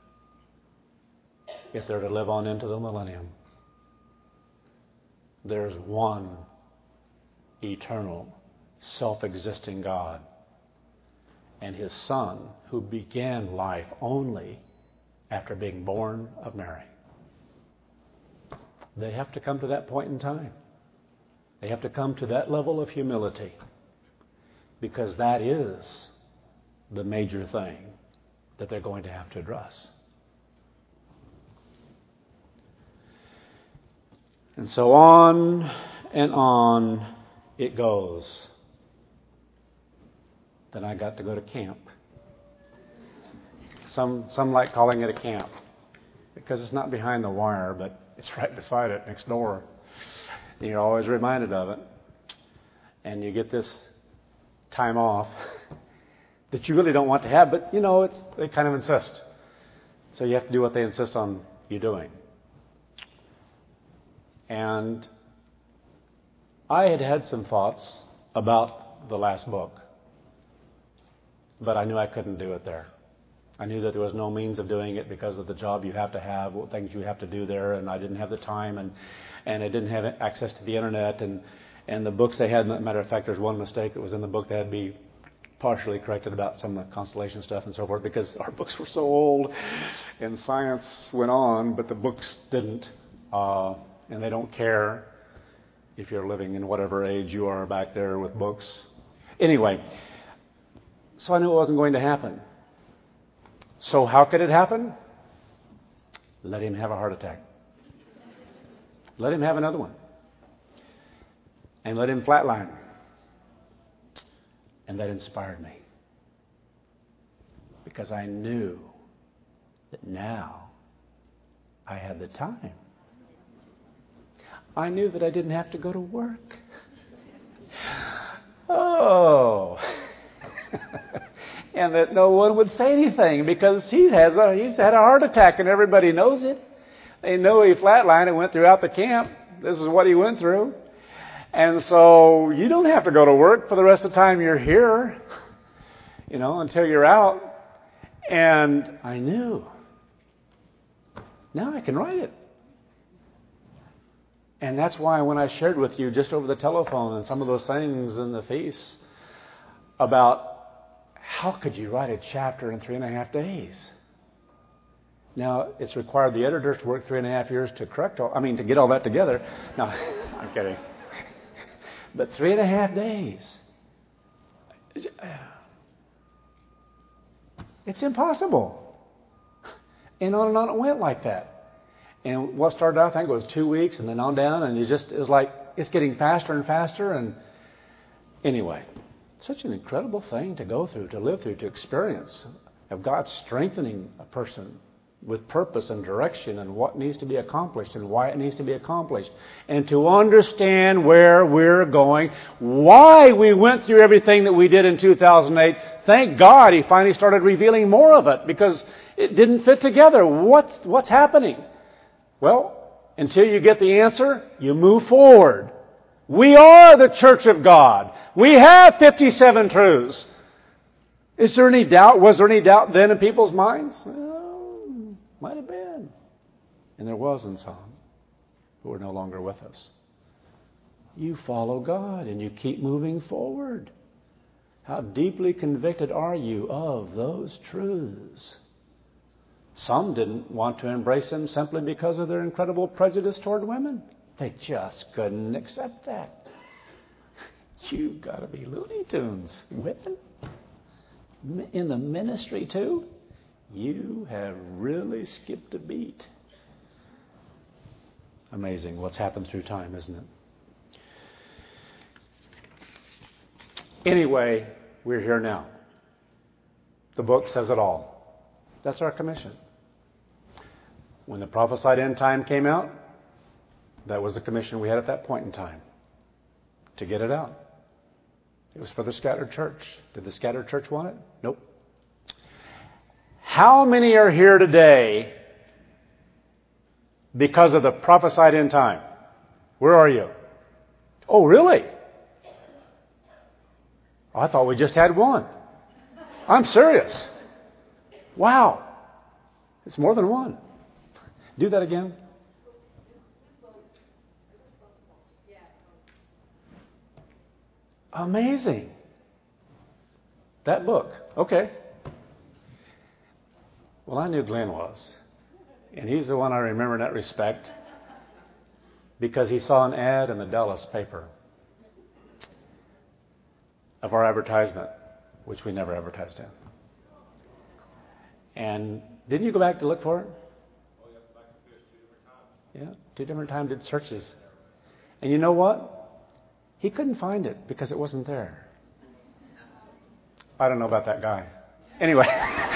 if they're to live on into the millennium. There's one eternal, self-existing God, and His Son, who began life only after being born of Mary. They have to come to that point in time. They have to come to that level of humility, because that is the major thing that they're going to have to address. And so on and on it goes. Then I got to go to camp. Some some like calling it a camp because it's not behind the wire, but it's right beside it, next door. And you're always reminded of it. And you get this time off that you really don't want to have, but you know, it's they kind of insist. So you have to do what they insist on you doing. And I had had some thoughts about the last book, but I knew I couldn't do it there. I knew that there was no means of doing it because of the job you have to have, what things you have to do there, and I didn't have the time, and, and I didn't have access to the internet, and, and the books they had, matter of fact, there's one mistake that was in the book that had to be partially corrected about some of the constellation stuff and so forth, because our books were so old, and science went on, but the books didn't. Uh, and they don't care if you're living in whatever age you are back there with books. Anyway, so I knew it wasn't going to happen. So how could it happen? Let him have a heart attack. Let him have another one. And let him flatline. And that inspired me. Because I knew that now I had the time. I knew that I didn't have to go to work. Oh. And that no one would say anything because he has a, he's had a heart attack and everybody knows it. They know he flatlined and went throughout the camp. This is what he went through. And so you don't have to go to work for the rest of the time you're here, you know, until you're out. And I knew. Now I can write it. And that's why when I shared with you just over the telephone and some of those things in the feast about how could you write a chapter in three and a half days? Now, it's required the editors to work three and a half years to correct all, I mean, to get all that together. No, I'm kidding. But three and a half days. It's impossible. And on and on it went like that. And what started out, I think, was two weeks and then on down, and you just, it was like, it's getting faster and faster. And anyway, such an incredible thing to go through, to live through, to experience, of God strengthening a person with purpose and direction and what needs to be accomplished and why it needs to be accomplished. And to understand where we're going, why we went through everything that we did in two thousand eight. Thank God He finally started revealing more of it, because It didn't fit together. What's, what's happening? Well, until you get the answer, you move forward. We are the church of God. We have fifty-seven truths. Is there any doubt? Was there any doubt then in people's minds? Well, might have been. And there was in some who are no longer with us. You follow God and you keep moving forward. How deeply convicted are you of those truths? Some didn't want to embrace them simply because of their incredible prejudice toward women. They just couldn't accept that. You've got to be Looney Tunes. Women? In the ministry too? You have really skipped a beat. Amazing what's happened through time, isn't it? Anyway, we're here now. The book says it all. That's our commission. When the prophesied end time came out, that was the commission we had at that point in time, to get it out. It was for the scattered church. Did the scattered church want it? Nope. How many are here today because of the prophesied end time? Where are you? Oh, really? I thought we just had one. I'm serious. Wow. It's more than one. Do that again. Amazing. That book. Okay. Well, I knew Glenn was. And he's the one I remember in that respect because he saw an ad in the Dallas paper of our advertisement, which we never advertised in. And didn't you go back to look for it? Oh, yeah, back to fish two different times. Yeah, two different times did searches. And you know what? He couldn't find it because it wasn't there. I don't know about that guy. Anyway.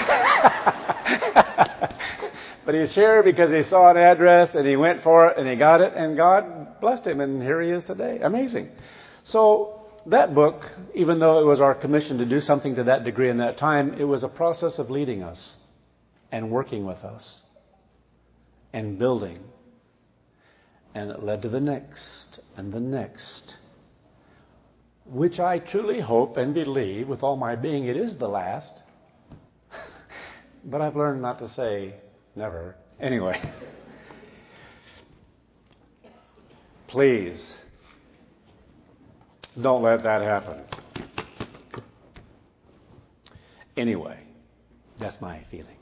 But he's here because he saw an address and he went for it and he got it and God blessed him and here he is today. Amazing. So that book, even though it was our commission to do something to that degree in that time, it was a process of leading us and working with us and building. And it led to the next and the next, which I truly hope and believe with all my being it is the last. But I've learned not to say never. Anyway, please don't let that happen. Anyway, that's my feeling.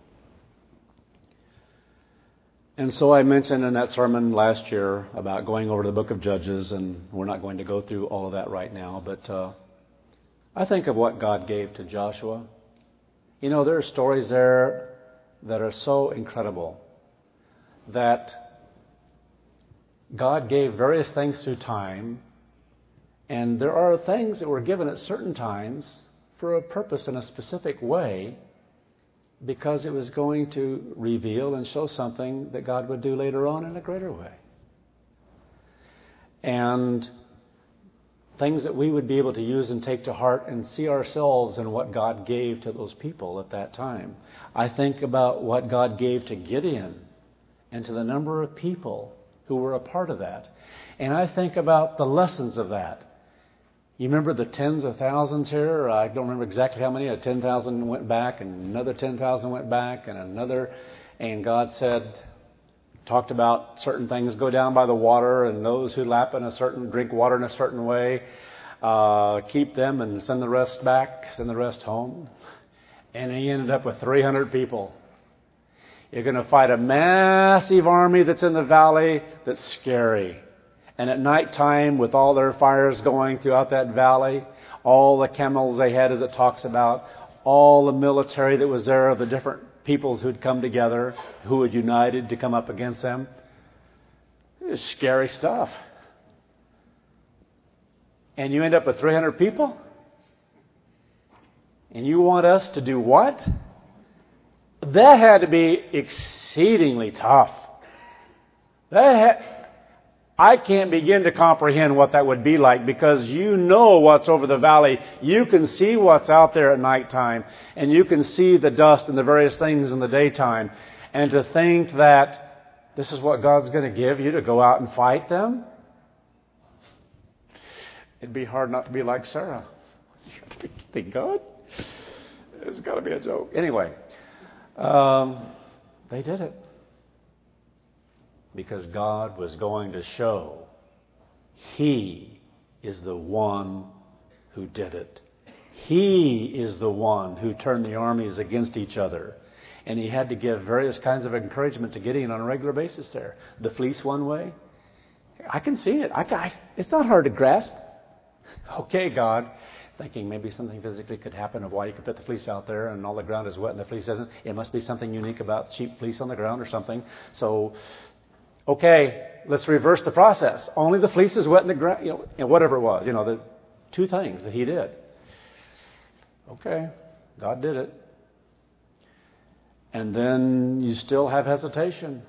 And so I mentioned in that sermon last year about going over the book of Judges, and we're not going to go through all of that right now, but uh, I think of what God gave to Joshua. You know, there are stories there that are so incredible that God gave various things through time, and there are things that were given at certain times for a purpose in a specific way because it was going to reveal and show something that God would do later on in a greater way. And things that we would be able to use and take to heart and see ourselves in what God gave to those people at that time. I think about what God gave to Gideon and to the number of people who were a part of that. And I think about the lessons of that. You remember the tens of thousands here? I don't remember exactly how many. ten thousand went back and another ten thousand went back and another. And God said, talked about certain things go down by the water and those who lap in a certain, drink water in a certain way, uh, keep them and send the rest back, send the rest home. And he ended up with three hundred people. You're going to fight a massive army that's in the valley that's scary. And at nighttime, with all their fires going throughout that valley, all the camels they had, as it talks about, all the military that was there, the different peoples who'd come together, who had united to come up against them. It was scary stuff. And you end up with three hundred people? And you want us to do what? That had to be exceedingly tough. That had... I can't begin to comprehend what that would be like, because you know what's over the valley. You can see what's out there at nighttime, and you can see the dust and the various things in the daytime. And to think that this is what God's going to give you to go out and fight them? It'd be hard not to be like Sarah. You think, God? It's got to be a joke. Anyway, um, they did it. Because God was going to show He is the one who did it. He is the one who turned the armies against each other. And He had to give various kinds of encouragement to Gideon on a regular basis there. The fleece one way. I can see it. I, I, it's not hard to grasp. Okay, God. Thinking maybe something physically could happen of why you could put the fleece out there and all the ground is wet and the fleece isn't. It must be something unique about cheap fleece on the ground or something. So, okay, let's reverse the process. Only the fleece is wet in the ground, you know, whatever it was. You know, the two things that He did. Okay, God did it. And then you still have hesitation.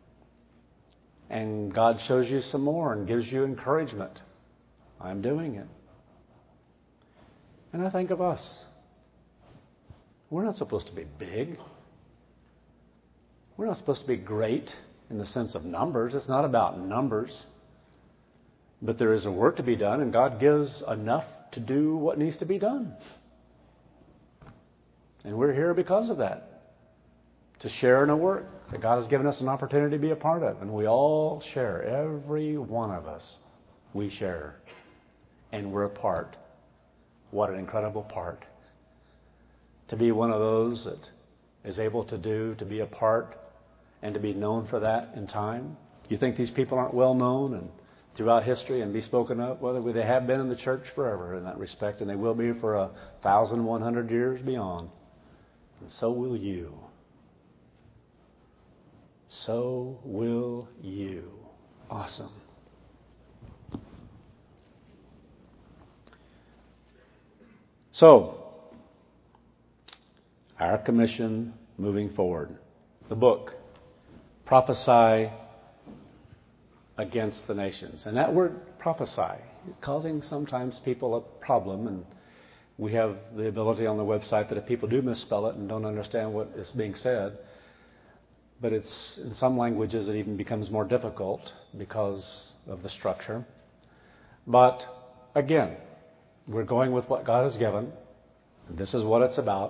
And God shows you some more and gives you encouragement. I'm doing it. And I think of us. We're not supposed to be big. We're not supposed to be great in the sense of numbers. It's not about numbers. But there is a work to be done, and God gives enough to do what needs to be done. And we're here because of that. To share in a work that God has given us an opportunity to be a part of. And we all share. Every one of us, we share. And we're a part. What an incredible part. To be one of those that is able to do, to be a part, and to be known for that in time. You think these people aren't well known and throughout history and be spoken of? Well, they have been in the church forever in that respect, and they will be for a thousand one hundred years beyond. And so will you. So will you. Awesome. So, our commission moving forward. The book, Prophesy Against the Nations. And that word, prophesy, is causing sometimes people a problem. And we have the ability on the website that if people do misspell it and don't understand what is being said, but it's in some languages it even becomes more difficult because of the structure. But again, we're going with what God has given. This is what it's about.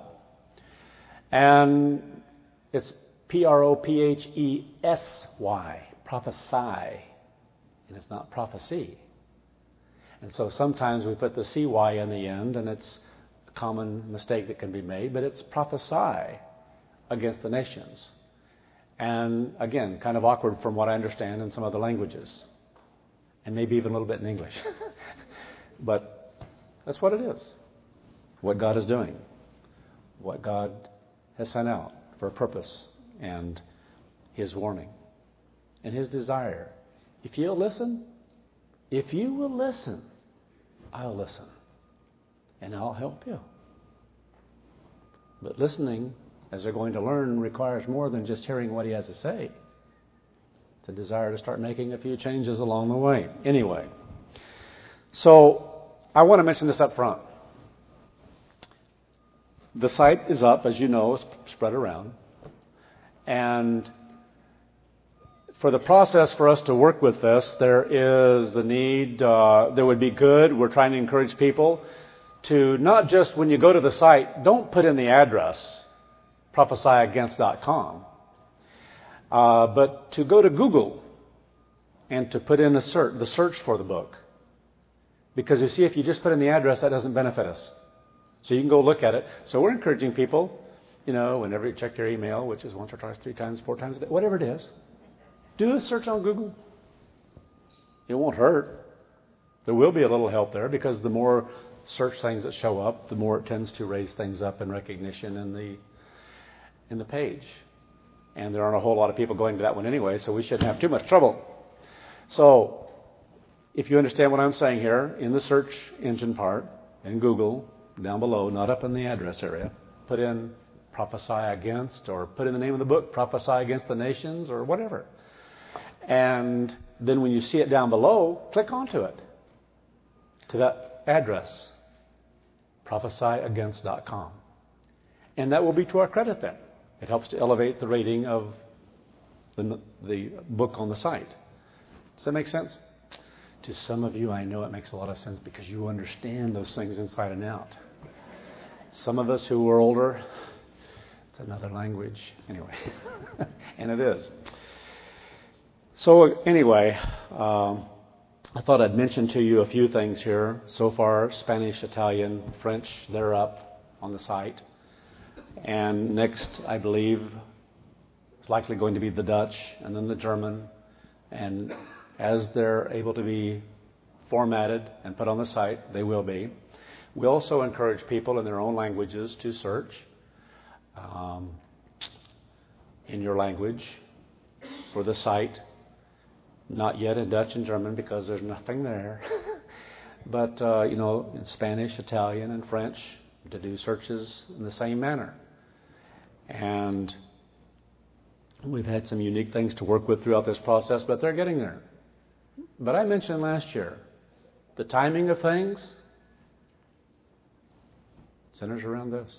And it's P R O P H E S Y, prophesy. And it's not prophecy. And so sometimes we put the C Y in the end, and it's a common mistake that can be made, but it's prophesy against the nations. And again, kind of awkward from what I understand in some other languages. And maybe even a little bit in English. But that's what it is. What God is doing. What God has sent out for a purpose. And His warning. And His desire. If you'll listen, if you will listen, I'll listen. And I'll help you. But listening, as they're going to learn, requires more than just hearing what He has to say. It's a desire to start making a few changes along the way. Anyway. So, I want to mention this up front. The site is up, as you know, it's spread around. And for the process for us to work with this, there is the need, uh, there would be good, we're trying to encourage people to not just when you go to the site, don't put in the address, prophesy against dot com, uh, but to go to Google and to put in the search, the search for the book. Because you see, if you just put in the address, that doesn't benefit us. So you can go look at it. So we're encouraging people, you know, whenever you check your email, which is once or twice, three times, four times a day, whatever it is, do a search on Google. It won't hurt. There will be a little help there because the more search things that show up, the more it tends to raise things up in recognition in the in the page. And there aren't a whole lot of people going to that one anyway, so we shouldn't have too much trouble. So, if you understand what I'm saying here, in the search engine part, in Google, down below, not up in the address area, put in prophesy against, or put in the name of the book, prophesy against the nations, or whatever. And then when you see it down below, click onto it, to that address, prophesy against dot com. And that will be to our credit then. It helps to elevate the rating of the, the book on the site. Does that make sense? To some of you, I know it makes a lot of sense because you understand those things inside and out. Some of us who are older, it's another language. Anyway, and it is. So anyway, um, I thought I'd mention to you a few things here. So far, Spanish, Italian, French, they're up on the site. And next, I believe, it's likely going to be the Dutch and then the German. And as they're able to be formatted and put on the site, they will be. We also encourage people in their own languages to search um, in your language for the site. Not yet in Dutch and German because there's nothing there. But, uh, you know, in Spanish, Italian, and French, to do searches in the same manner. And we've had some unique things to work with throughout this process, but they're getting there. But I mentioned last year, the timing of things centers around this.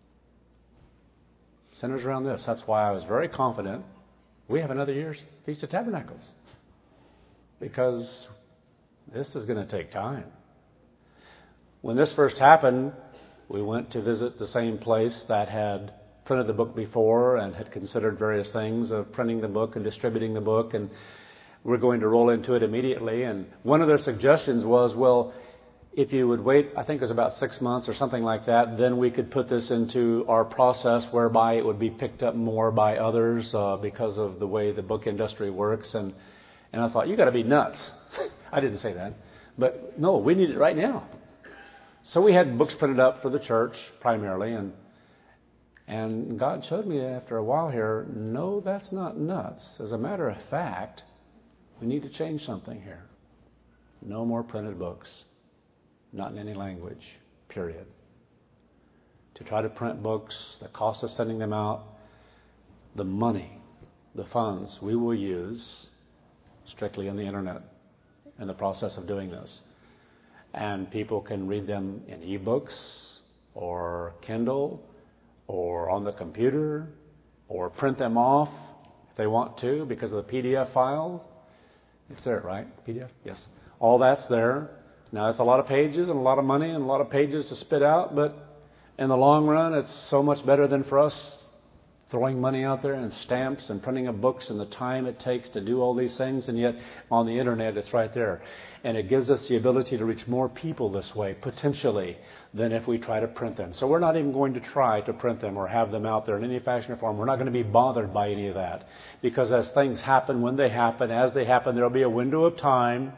Centers around this. That's why I was very confident we have another year's Feast of Tabernacles. Because this is going to take time. When this first happened, we went to visit the same place that had printed the book before and had considered various things of printing the book and distributing the book, and we're going to roll into it immediately. And one of their suggestions was, well, if you would wait, I think it was about six months or something like that, then we could put this into our process whereby it would be picked up more by others uh, because of the way the book industry works. And and I thought, you got to be nuts. I didn't say that. But no, we need it right now. So we had books printed up for the church primarily, and and God showed me after a while here, no, that's not nuts. As a matter of fact, we need to change something here. No more printed books, not in any language, period. To try to print books, the cost of sending them out, the money, the funds we will use strictly on the internet in the process of doing this. And people can read them in ebooks or Kindle or on the computer or print them off if they want to because of the P D F file. It's there, right? P D F? Yes. All that's there. Now, it's a lot of pages and a lot of money and a lot of pages to spit out, but in the long run, it's so much better than for us throwing money out there and stamps and printing of books and the time it takes to do all these things, and yet on the internet it's right there. And it gives us the ability to reach more people this way, potentially, than if we try to print them. So we're not even going to try to print them or have them out there in any fashion or form. We're not going to be bothered by any of that. Because as things happen, when they happen, as they happen, there will be a window of time,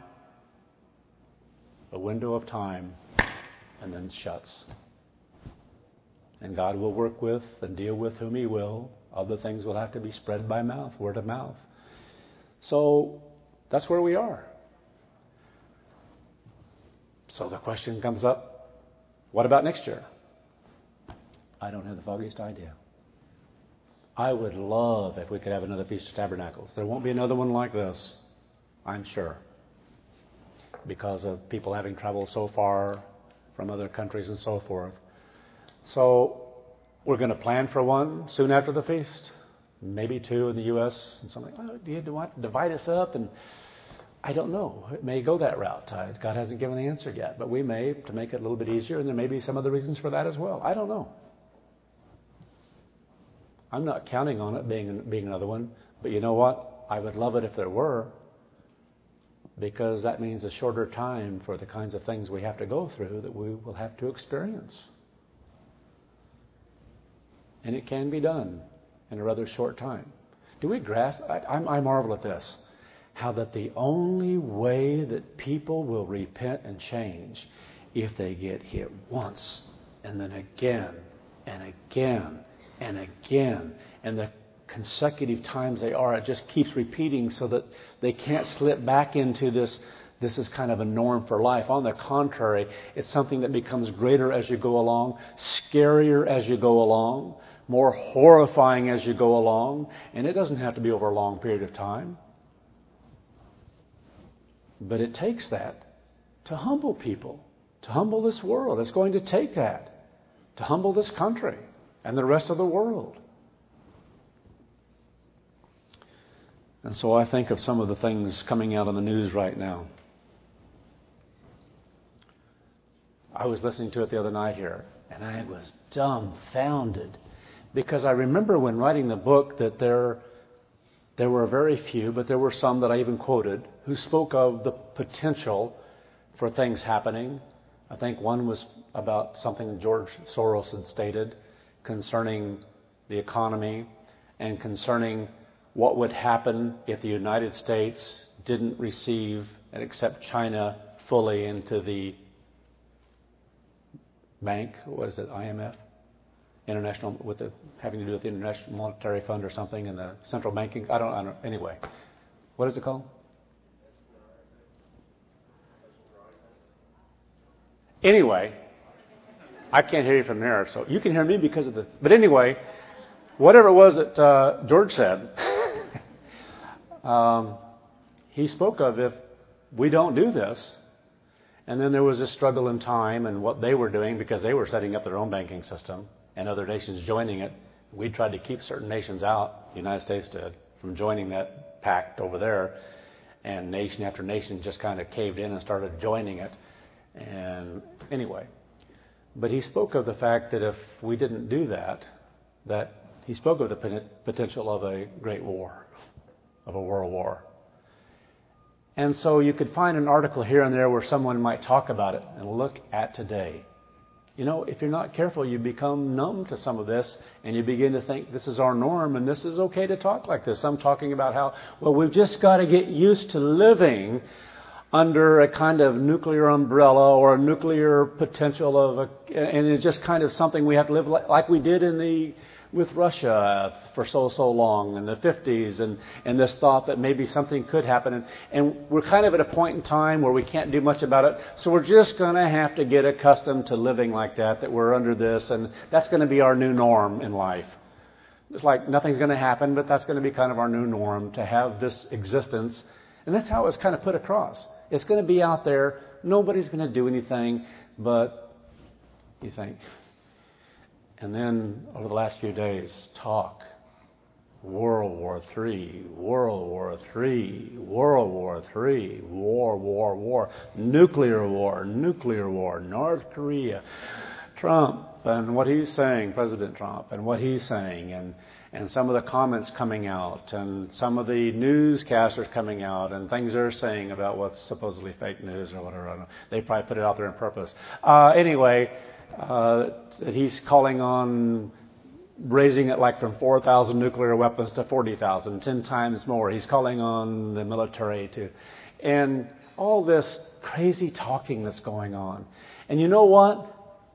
a window of time, and then it shuts. And God will work with and deal with whom He will. Other things will have to be spread by mouth, word of mouth. So that's where we are. So the question comes up, what about next year? I don't have the foggiest idea. I would love if we could have another Feast of Tabernacles. There won't be another one like this, I'm sure, because of people having traveled so far from other countries and so forth. So we're going to plan for one soon after the feast, maybe two in the U S and something. Oh, do you want to divide us up? And I don't know. It may go that route. God hasn't given the answer yet, but we may to make it a little bit easier, and there may be some other reasons for that as well. I don't know. I'm not counting on it being being another one, but you know what? I would love it if there were, because that means a shorter time for the kinds of things we have to go through that we will have to experience. And it can be done in a rather short time. Do we grasp? I, I, I marvel at this. How that the only way that people will repent and change if they get hit once and then again and again and again, and the consecutive times they are, it just keeps repeating so that they can't slip back into this. This is kind of a norm for life. On the contrary, it's something that becomes greater as you go along, scarier as you go along, more horrifying as you go along, and it doesn't have to be over a long period of time. But it takes that to humble people, to humble this world. It's going to take that to humble this country and the rest of the world. And so I think of some of the things coming out on the news right now. I was listening to it the other night here, and I was dumbfounded, because I remember when writing the book that there, there were very few, but there were some that I even quoted, who spoke of the potential for things happening. I think one was about something George Soros had stated concerning the economy and concerning what would happen if the United States didn't receive and accept China fully into the bank. What is it, I M F? International, with the having to do with the International Monetary Fund or something, and the central banking. I don't, I don't. Anyway, what is it called? Anyway, I can't hear you from there, so you can hear me because of the. But anyway, whatever it was that uh, George said, um, he spoke of if we don't do this. And then there was a struggle in time and what they were doing, because they were setting up their own banking system and other nations joining it. We tried to keep certain nations out, the United States did, from joining that pact over there. And nation after nation just kind of caved in and started joining it. And anyway, but he spoke of the fact that if we didn't do that, that he spoke of the potential of a great war, of a world war. And so you could find an article here and there where someone might talk about it, and look at today. You know, if you're not careful, you become numb to some of this, and you begin to think this is our norm, and this is okay to talk like this. I'm talking about how, well, we've just got to get used to living under a kind of nuclear umbrella or a nuclear potential of a, and it's just kind of something we have to live like, like we did in the with Russia for so, so long in the fifties, and, and this thought that maybe something could happen. And, and we're kind of at a point in time where we can't do much about it. So we're just going to have to get accustomed to living like that, that we're under this, and that's going to be our new norm in life. It's like nothing's going to happen, but that's going to be kind of our new norm, to have this existence. And that's how it's kind of put across. It's going to be out there. Nobody's going to do anything, but you think. And then over the last few days, talk. World War Three, World War Three, World War Three, war, war, war, nuclear war, nuclear war, North Korea, Trump, and what he's saying, President Trump, and what he's saying, and, and some of the comments coming out, and some of the newscasters coming out, and things they're saying about what's supposedly fake news or whatever. I don't know. They probably put it out there on purpose. Uh, anyway, uh, he's calling on raising it like from four thousand nuclear weapons to forty thousand, ten times more. He's calling on the military to, and all this crazy talking that's going on. And you know what?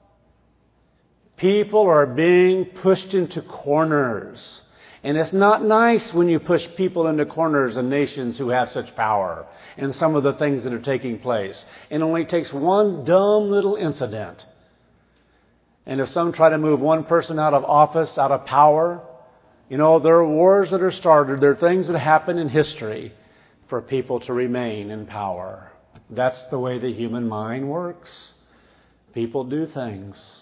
People are being pushed into corners. And it's not nice when you push people into corners and nations who have such power and some of the things that are taking place. It only takes one dumb little incident. And if some try to move one person out of office, out of power, you know, there are wars that are started. There are things that happen in history for people to remain in power. That's the way the human mind works. People do things.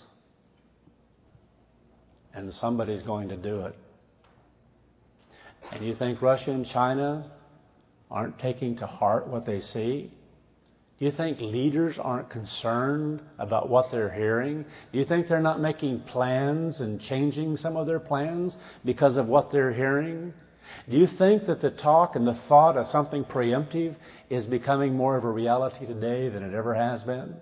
And somebody's going to do it. And you think Russia and China aren't taking to heart what they see? Do you think leaders aren't concerned about what they're hearing? Do you think they're not making plans and changing some of their plans because of what they're hearing? Do you think that the talk and the thought of something preemptive is becoming more of a reality today than it ever has been?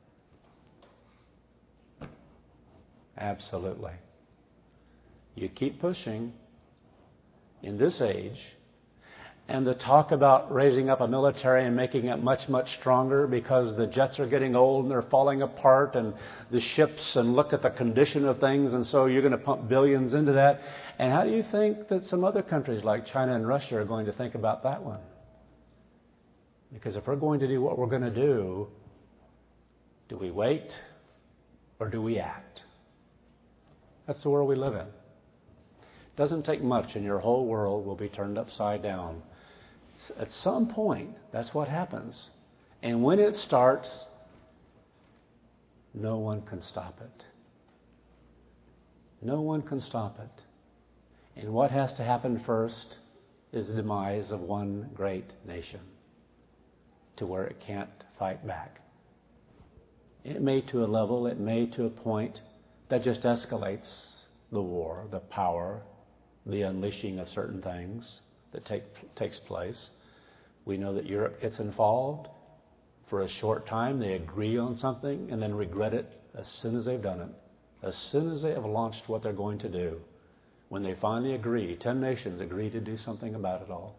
Absolutely. You keep pushing in this age, and the talk about raising up a military and making it much, much stronger because the jets are getting old and they're falling apart, and the ships, and look at the condition of things, and so you're going to pump billions into that. And how do you think that some other countries like China and Russia are going to think about that one? Because if we're going to do what we're going to do, do we wait or do we act? That's the world we live in. It doesn't take much and your whole world will be turned upside down. At some point, that's what happens. And when it starts, no one can stop it. No one can stop it. And what has to happen first is the demise of one great nation to where it can't fight back. It may to a level, it may to a point that just escalates the war, the power, the unleashing of certain things that take, takes place. We know that Europe gets involved. For a short time, they agree on something and then regret it as soon as they've done it. As soon as they have launched what they're going to do. When they finally agree, ten nations agree to do something about it all.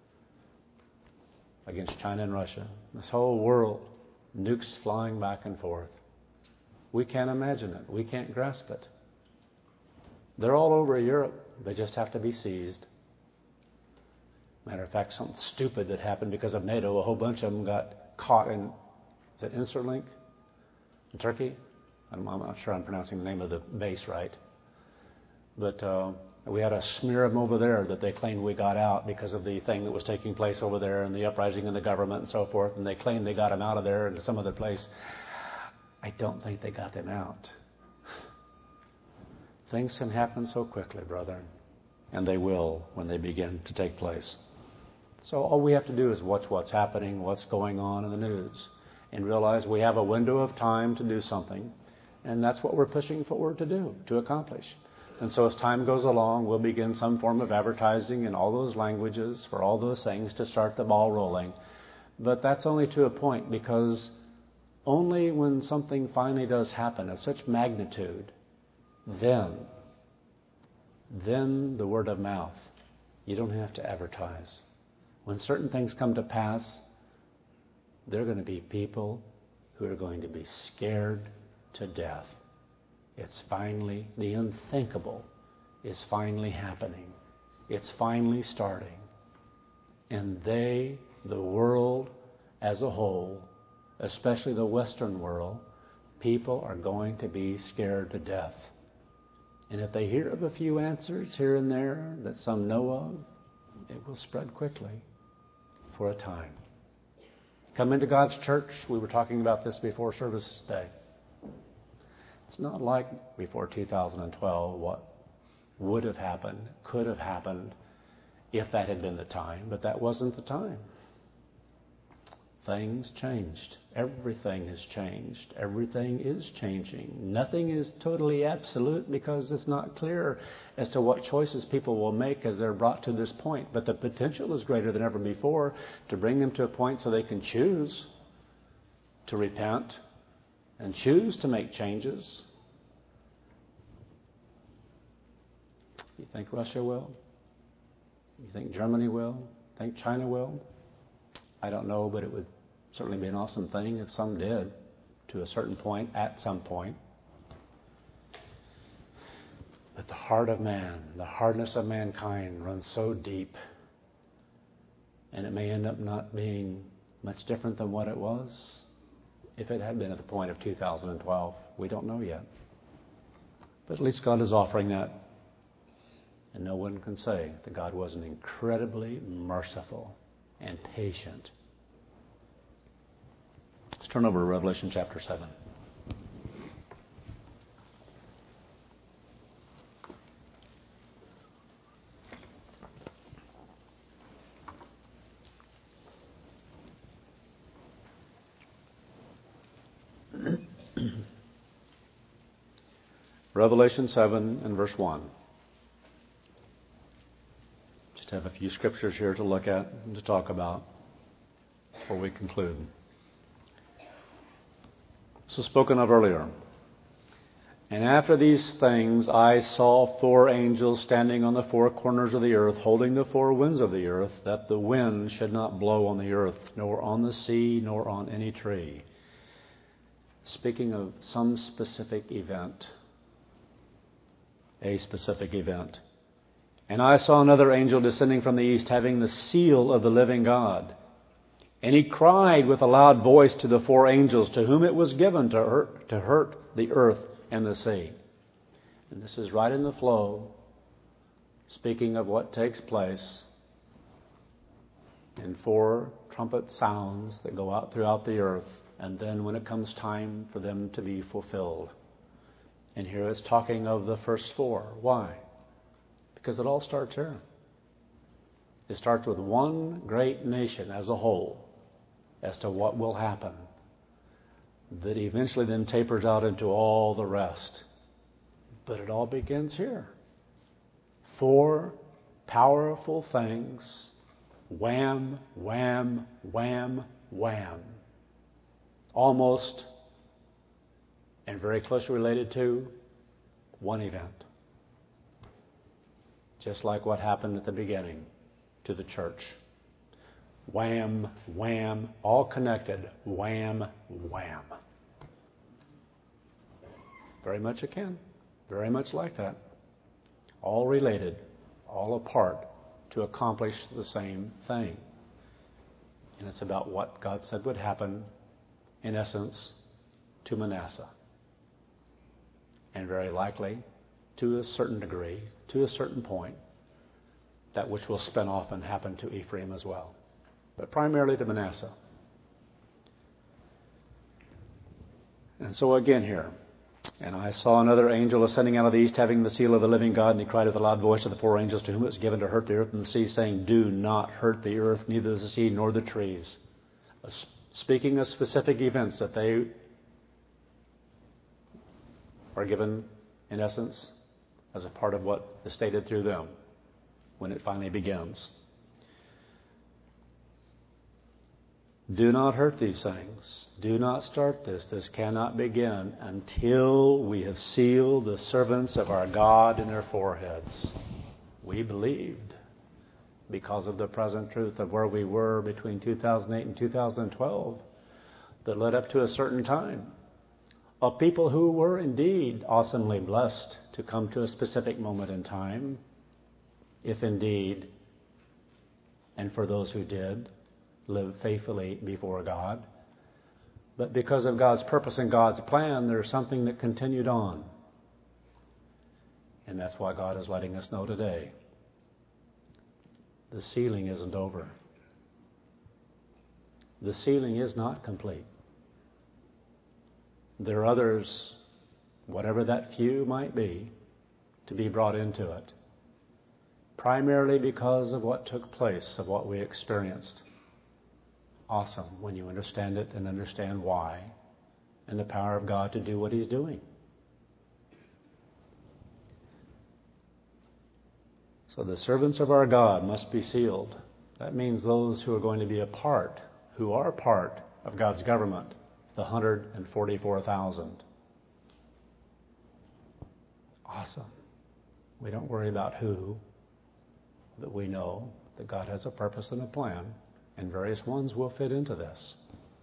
Against China and Russia. This whole world, nukes flying back and forth. We can't imagine it. We can't grasp it. They're all over Europe. They just have to be seized. Matter of fact, something stupid that happened because of NATO, a whole bunch of them got caught in, is it Incirlik in Turkey? I'm, I'm not sure I'm pronouncing the name of the base right. But uh, we had a smear of them over there that they claimed we got out because of the thing that was taking place over there and the uprising in the government and so forth. And they claimed they got them out of there into some other place. I don't think they got them out. Things can happen so quickly, brethren. And they will when they begin to take place. So all we have to do is watch what's happening, what's going on in the news, and realize we have a window of time to do something, and that's what we're pushing forward to do, to accomplish. And so as time goes along, we'll begin some form of advertising in all those languages for all those things to start the ball rolling. But that's only to a point, because only when something finally does happen of such magnitude, then, then the word of mouth. You don't have to advertise. When certain things come to pass, there are going to be people who are going to be scared to death. It's finally, the unthinkable is finally happening. It's finally starting. And they, the world as a whole, especially the Western world, people are going to be scared to death. And if they hear of a few answers here and there that some know of, it will spread quickly for a time. Come into God's church. We were talking about this before service today. It's not like before two thousand twelve what would have happened, could have happened if that had been the time, but that wasn't the time. Things changed. Everything has changed. Everything is changing. Nothing is totally absolute because it's not clear as to what choices people will make as they're brought to this point. But the potential is greater than ever before to bring them to a point so they can choose to repent and choose to make changes. You think Russia will? You think Germany will? Think China will? I don't know, but it would certainly be an awesome thing if some did, to a certain point, at some point. But the heart of man, the hardness of mankind runs so deep, and it may end up not being much different than what it was if it had been at the point of two thousand twelve. We don't know yet. But at least God is offering that. And no one can say that God wasn't incredibly merciful and patient. Let's turn over to Revelation chapter seven. Revelation seven and verse one. Just have a few scriptures here to look at and to talk about before we conclude. This was spoken of earlier. And after these things I saw four angels standing on the four corners of the earth, holding the four winds of the earth, that the wind should not blow on the earth, nor on the sea, nor on any tree. Speaking of some specific event. A specific event. And I saw another angel descending from the east, having the seal of the living God. And he cried with a loud voice to the four angels, to whom it was given to hurt, to hurt the earth and the sea. And this is right in the flow, speaking of what takes place in four trumpet sounds that go out throughout the earth, and then when it comes time for them to be fulfilled. And here it's talking of the first four. Why? Because it all starts here. It starts with one great nation as a whole as to what will happen, that eventually then tapers out into all the rest. But it all begins here. Four powerful things. Wham, wham, wham, wham. Almost and very closely related to one event. Just like what happened at the beginning to the church. Wham, wham, all connected. Wham, wham. Very much akin. Very much like that. All related. All a part to accomplish the same thing. And it's about what God said would happen, in essence, to Manasseh. And very likely, to a certain degree, to a certain point, that which will spin off and happen to Ephraim as well. But primarily to Manasseh. And so again here, and I saw another angel ascending out of the east, having the seal of the living God, and he cried with a loud voice to the four angels to whom it was given to hurt the earth and the sea, saying, Do not hurt the earth, neither the sea nor the trees. Speaking of specific events that they are given, in essence, as a part of what is stated through them when it finally begins. Do not hurt these things. Do not start this. This cannot begin until we have sealed the servants of our God in their foreheads. We believed, because of the present truth of where we were between two thousand eight and two thousand twelve, that led up to a certain time of people who were indeed awesomely blessed to come to a specific moment in time, if indeed, and for those who did, live faithfully before God. But because of God's purpose and God's plan, there's something that continued on. And that's why God is letting us know today. The sealing isn't over. The sealing is not complete. There are others, whatever that few might be, to be brought into it. Primarily because of what took place, of what we experienced. Awesome when you understand it and understand why, and the power of God to do what He's doing. So the servants of our God must be sealed. That means those who are going to be a part, who are part of God's government, the one hundred forty-four thousand. Awesome. We don't worry about who, but we know that God has a purpose and a plan, and various ones will fit into this.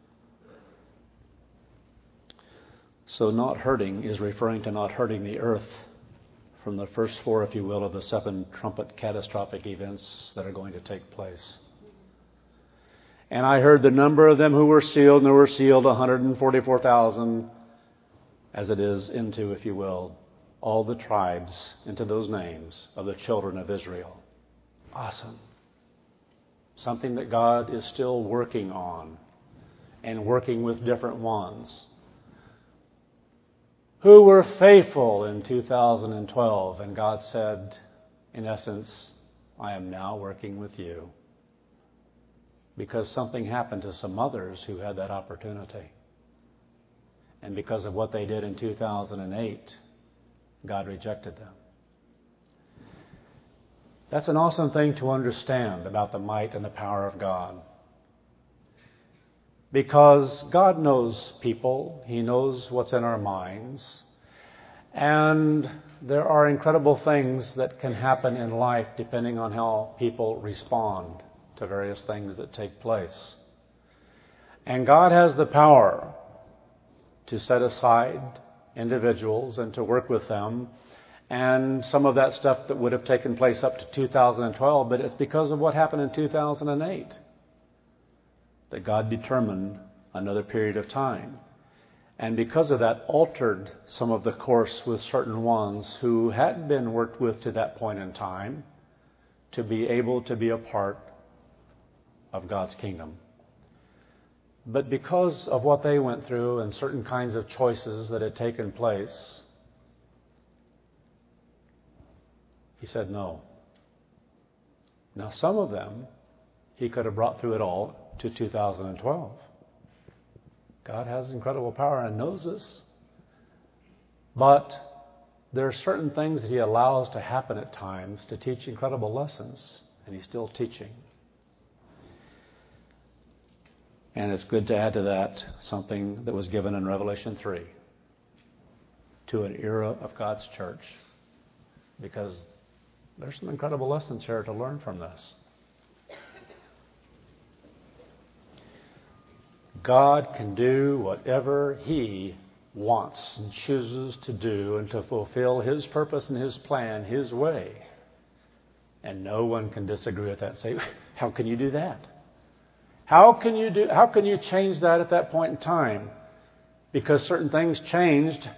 So not hurting is referring to not hurting the earth from the first four, if you will, of the seven trumpet catastrophic events that are going to take place. And I heard the number of them who were sealed, and there were sealed one hundred forty-four thousand, as it is into, if you will, all the tribes, into those names of the children of Israel. Awesome. Something that God is still working on and working with different ones who were faithful in two thousand twelve. And God said, in essence, I am now working with you. Because something happened to some others who had that opportunity. And because of what they did in two thousand eight, God rejected them. That's an awesome thing to understand about the might and the power of God. Because God knows people. He knows what's in our minds. And there are incredible things that can happen in life depending on how people respond to various things that take place. And God has the power to set aside individuals and to work with them. And some of that stuff that would have taken place up to two thousand twelve, but it's because of what happened in two thousand eight that God determined another period of time. And because of that, altered some of the course with certain ones who hadn't been worked with to that point in time to be able to be a part of God's kingdom. But because of what they went through and certain kinds of choices that had taken place, he said no. Now, some of them he could have brought through it all to two thousand twelve. God has incredible power and knows this. But there are certain things that he allows to happen at times to teach incredible lessons, and he's still teaching. And it's good to add to that something that was given in Revelation three to an era of God's church, because there's some incredible lessons here to learn from this. God can do whatever he wants and chooses to do and to fulfill his purpose and his plan his way. And no one can disagree with that and say, how can you do that? How can you do how can you change that at that point in time? Because certain things changed.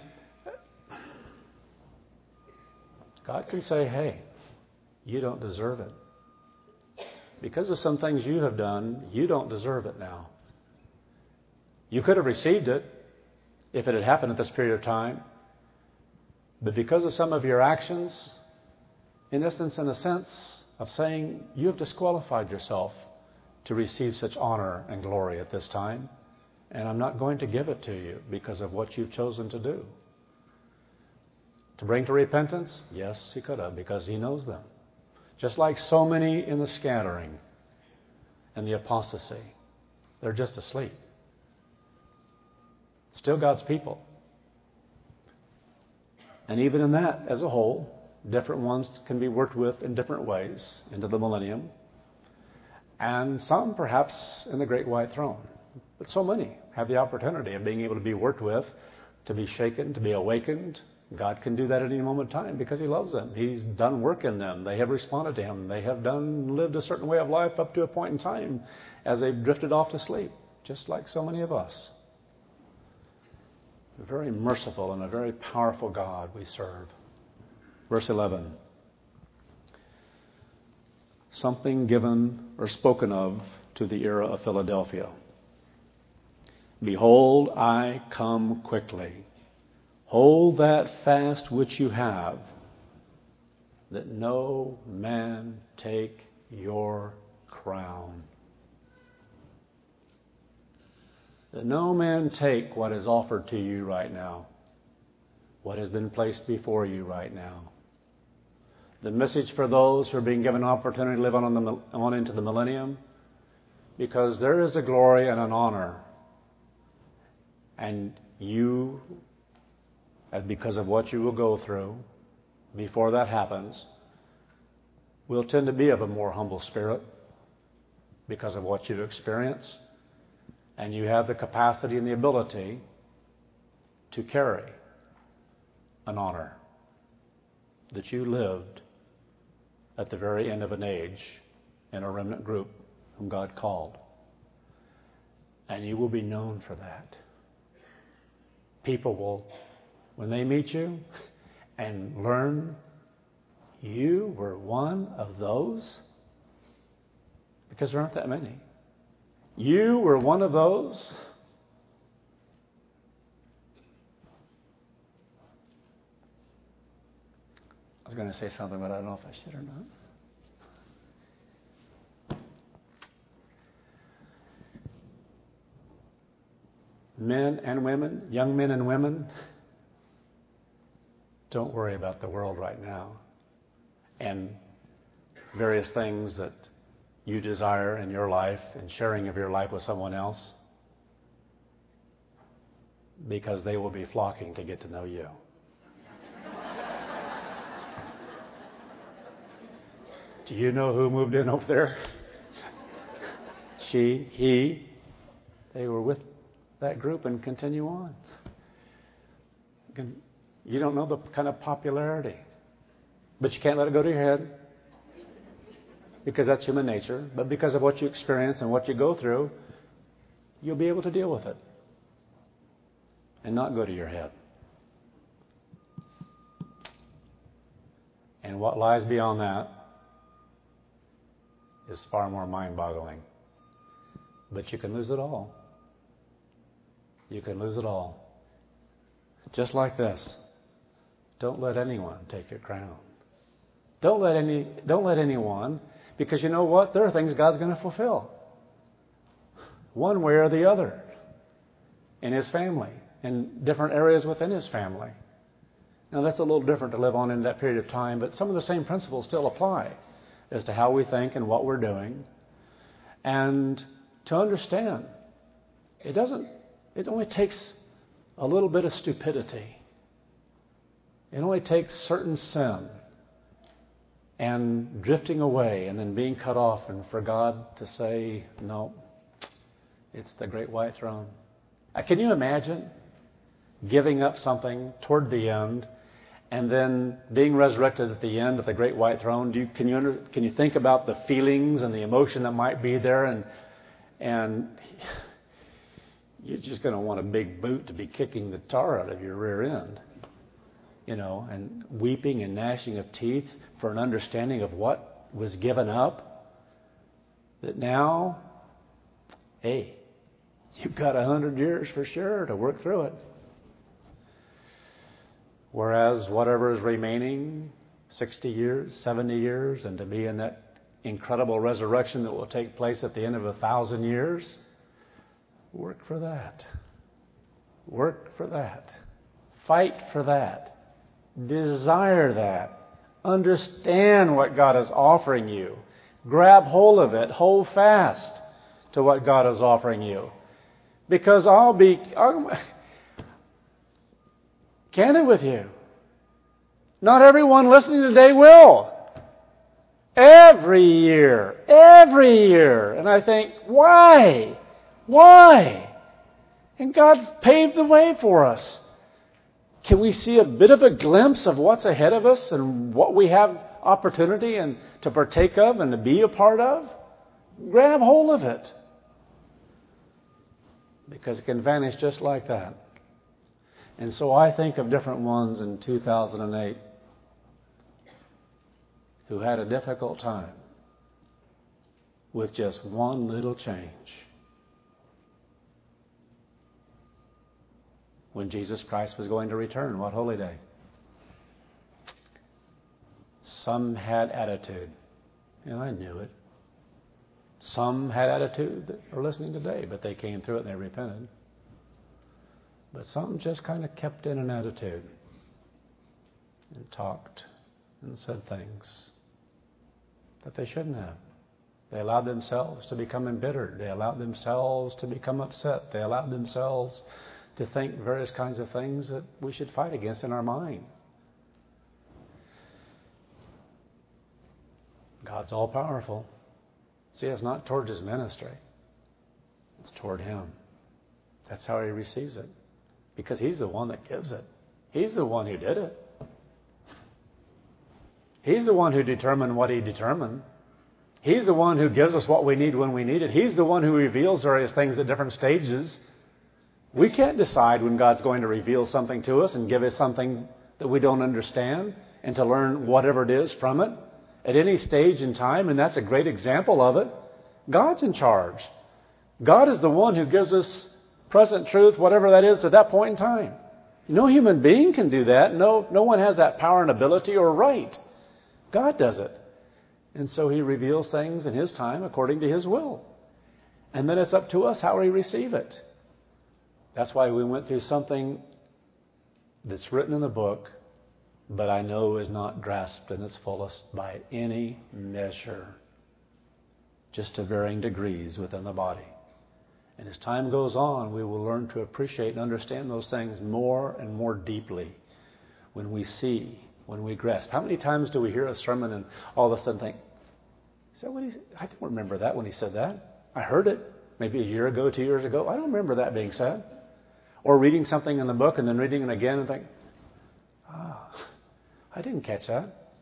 God can say, hey, you don't deserve it. Because of some things you have done, you don't deserve it now. You could have received it if it had happened at this period of time. But because of some of your actions, in essence, in a sense of saying you have disqualified yourself to receive such honor and glory at this time, and I'm not going to give it to you because of what you've chosen to do. To bring to repentance? Yes, he could have, because he knows them. Just like so many in the scattering and the apostasy, they're just asleep. Still God's people. And even in that, as a whole, different ones can be worked with in different ways into the millennium. And some perhaps in the great white throne. But so many have the opportunity of being able to be worked with, to be shaken, to be awakened. God can do that at any moment of time because he loves them. He's done work in them. They have responded to him. They have done lived a certain way of life up to a point in time as they've drifted off to sleep, just like so many of us. A very merciful and a very powerful God we serve. Verse eleven. Something given or spoken of to the era of Philadelphia. Behold, I come quickly. Hold that fast which you have, that no man take your crown. That no man take what is offered to you right now, what has been placed before you right now. The message for those who are being given an opportunity to live on, the, on into the millennium, because there is a glory and an honor, and you, and because of what you will go through before that happens, will tend to be of a more humble spirit because of what you've experienced, and you have the capacity and the ability to carry an honor that you lived at the very end of an age in a remnant group whom God called. And you will be known for that. People will, when they meet you and learn you were one of those, because there aren't that many. You were one of those. I was going to say something, but I don't know if I should or not. Men and women, young men and women, don't worry about the world right now and various things that you desire in your life and sharing of your life with someone else, because they will be flocking to get to know you. Do you know who moved in over there? She, he, they were with that group and continue on. You don't know the kind of popularity, but you can't let it go to your head, because that's human nature. But because of what you experience and what you go through, you'll be able to deal with it and not go to your head. And what lies beyond that is far more mind-boggling But you can lose it all. You can lose it all. Just like this. Don't let anyone take your crown. Don't let any, don't let anyone, because you know what? There are things God's going to fulfill. One way or the other. In His family. In different areas within His family. Now that's a little different to live on in that period of time, but some of the same principles still apply as to how we think and what we're doing. And to understand, it doesn't, it only takes a little bit of stupidity. It only takes certain sin and drifting away and then being cut off, and for God to say, no, it's the great white throne. Uh, can you imagine giving up something toward the end and then being resurrected at the end of the great white throne? Do you, can you under, can you think about the feelings and the emotion that might be there? And and you're just going to want a big boot to be kicking the tar out of your rear end, you know, and weeping and gnashing of teeth for an understanding of what was given up. That now, hey, you've got a hundred years for sure to work through it. Whereas whatever is remaining, sixty years, seventy years, and to be in that incredible resurrection that will take place at the end of a thousand years, work for that. Work for that. Fight for that. Desire that. Understand what God is offering you. Grab hold of it. Hold fast to what God is offering you. Because I'll be I'll, candid with you. Not everyone listening today will. Every year. Every year. And I think, why? Why? And God's paved the way for us. Can we see a bit of a glimpse of what's ahead of us and what we have opportunity and to partake of and to be a part of? Grab hold of it. Because it can vanish just like that. And so I think of different ones in two thousand eight who had a difficult time with just one little change. When Jesus Christ was going to return, what holy day? Some had attitude, and I knew it. Some had attitude that are listening today, but they came through it and they repented. But some just kind of kept in an attitude and talked and said things that they shouldn't have. They allowed themselves to become embittered. They allowed themselves to become upset. They allowed themselves to think various kinds of things that we should fight against in our mind. God's all powerful. See, it's not towards His ministry. It's toward Him. That's how He receives it. Because He's the one that gives it. He's the one who did it. He's the one who determined what He determined. He's the one who gives us what we need when we need it. He's the one who reveals various things at different stages. We can't decide when God's going to reveal something to us and give us something that we don't understand and to learn whatever it is from it at any stage in time, and that's a great example of it. God's in charge. God is the one who gives us present truth, whatever that is, at that point in time. No human being can do that. No, no one has that power and ability or right. God does it. And so He reveals things in His time according to His will. And then it's up to us how we receive it. That's why we went through something that's written in the book, but I know is not grasped in its fullest by any measure, just to varying degrees within the body. And as time goes on, we will learn to appreciate and understand those things more and more deeply when we see, when we grasp. How many times do we hear a sermon and all of a sudden think, is that what he said? I don't remember that when he said that. I heard it maybe a year ago, two years ago. I don't remember that being said. Or reading something in the book and then reading it again and think, ah, I didn't catch that.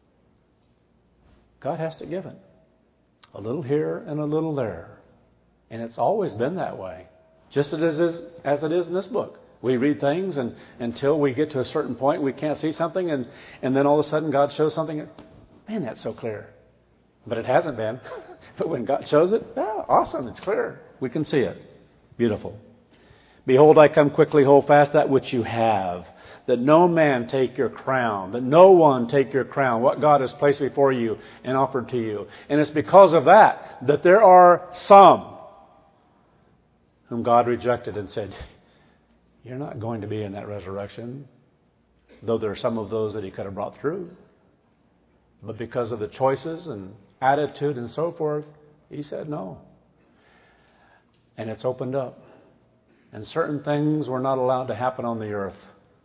God has to give it. A little here and a little there. And it's always been that way. Just as it is, as it is in this book. We read things and until we get to a certain point we can't see something and, and then all of a sudden God shows something. Man, that's so clear. But it hasn't been. But when God shows it, yeah, awesome, it's clear. We can see it. Beautiful. Behold, I come quickly, hold fast that which you have, that no man take your crown, that no one take your crown, what God has placed before you and offered to you. And it's because of that that there are some whom God rejected and said, you're not going to be in that resurrection, though there are some of those that he could have brought through. But because of the choices and attitude and so forth, he said no. And it's opened up. And certain things were not allowed to happen on the earth.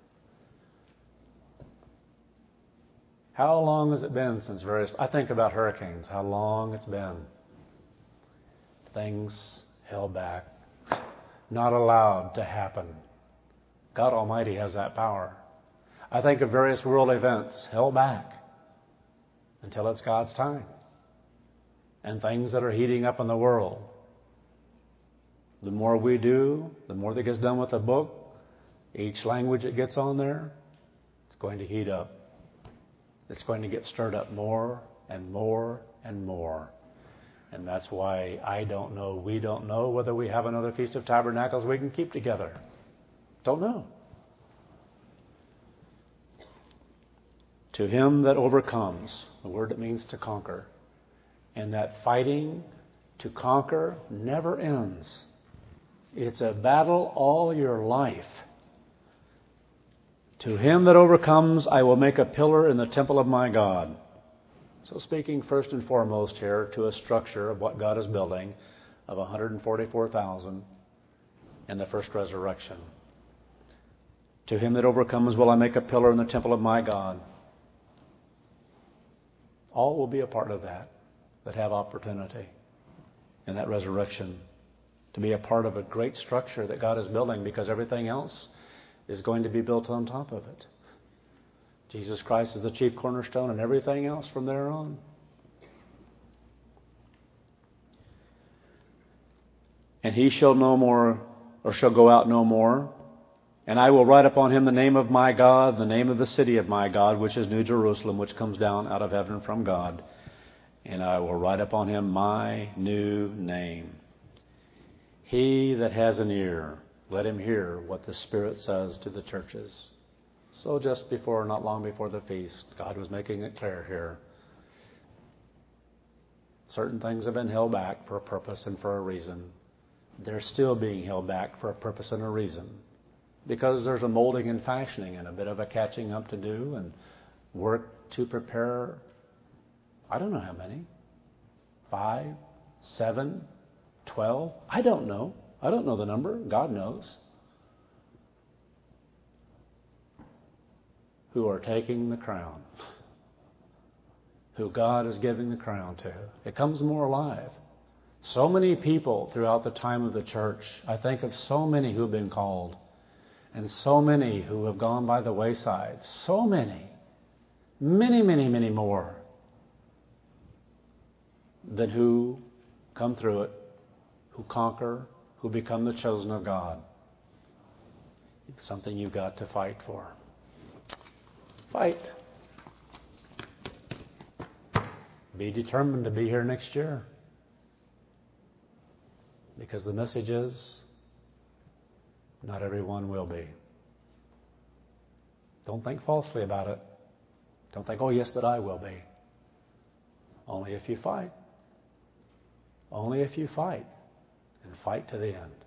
How long has it been since various... I think about hurricanes, how long it's been. Things held back. Not allowed to happen. God Almighty has that power. I think of various world events held back until it's God's time. And things that are heating up in the world. The more we do, the more that gets done with the book, each language it gets on there, it's going to heat up. It's going to get stirred up more and more and more. And that's why I don't know, we don't know whether we have another Feast of Tabernacles we can keep together. Don't know. To him that overcomes, the word that means to conquer, and that fighting to conquer never ends. It's a battle all your life. To him that overcomes, I will make a pillar in the temple of my God. So speaking first and foremost here to a structure of what God is building of one hundred forty-four thousand in the first resurrection. To him that overcomes will I make a pillar in the temple of my God. All will be a part of that, that have opportunity in that resurrection. To be a part of a great structure that God is building, because everything else is going to be built on top of it. Jesus Christ is the chief cornerstone, and everything else from there on. And he shall no more, or shall go out no more. And I will write upon him the name of my God, the name of the city of my God, which is New Jerusalem, which comes down out of heaven from God. And I will write upon him my new name. He that has an ear, let him hear what the Spirit says to the churches. So just before, not long before the feast, God was making it clear here. Certain things have been held back for a purpose and for a reason. They're still being held back for a purpose and a reason. Because there's a molding and fashioning and a bit of a catching up to do and work to prepare, I don't know how many, five, seven, twelve, I don't know. I don't know the number. God knows. Who are taking the crown. Who God is giving the crown to. It comes more alive. So many people throughout the time of the church. I think of so many who have been called. And so many who have gone by the wayside. So many. Many, many, many more. Than who come through it. Who conquer. Who become the chosen of God. It's something you've got to fight for. Fight. Be determined to be here next year. Because the message is, not everyone will be. Don't think falsely about it. Don't think, oh yes, but I will be. Only if you fight. Only if you fight. And fight to the end.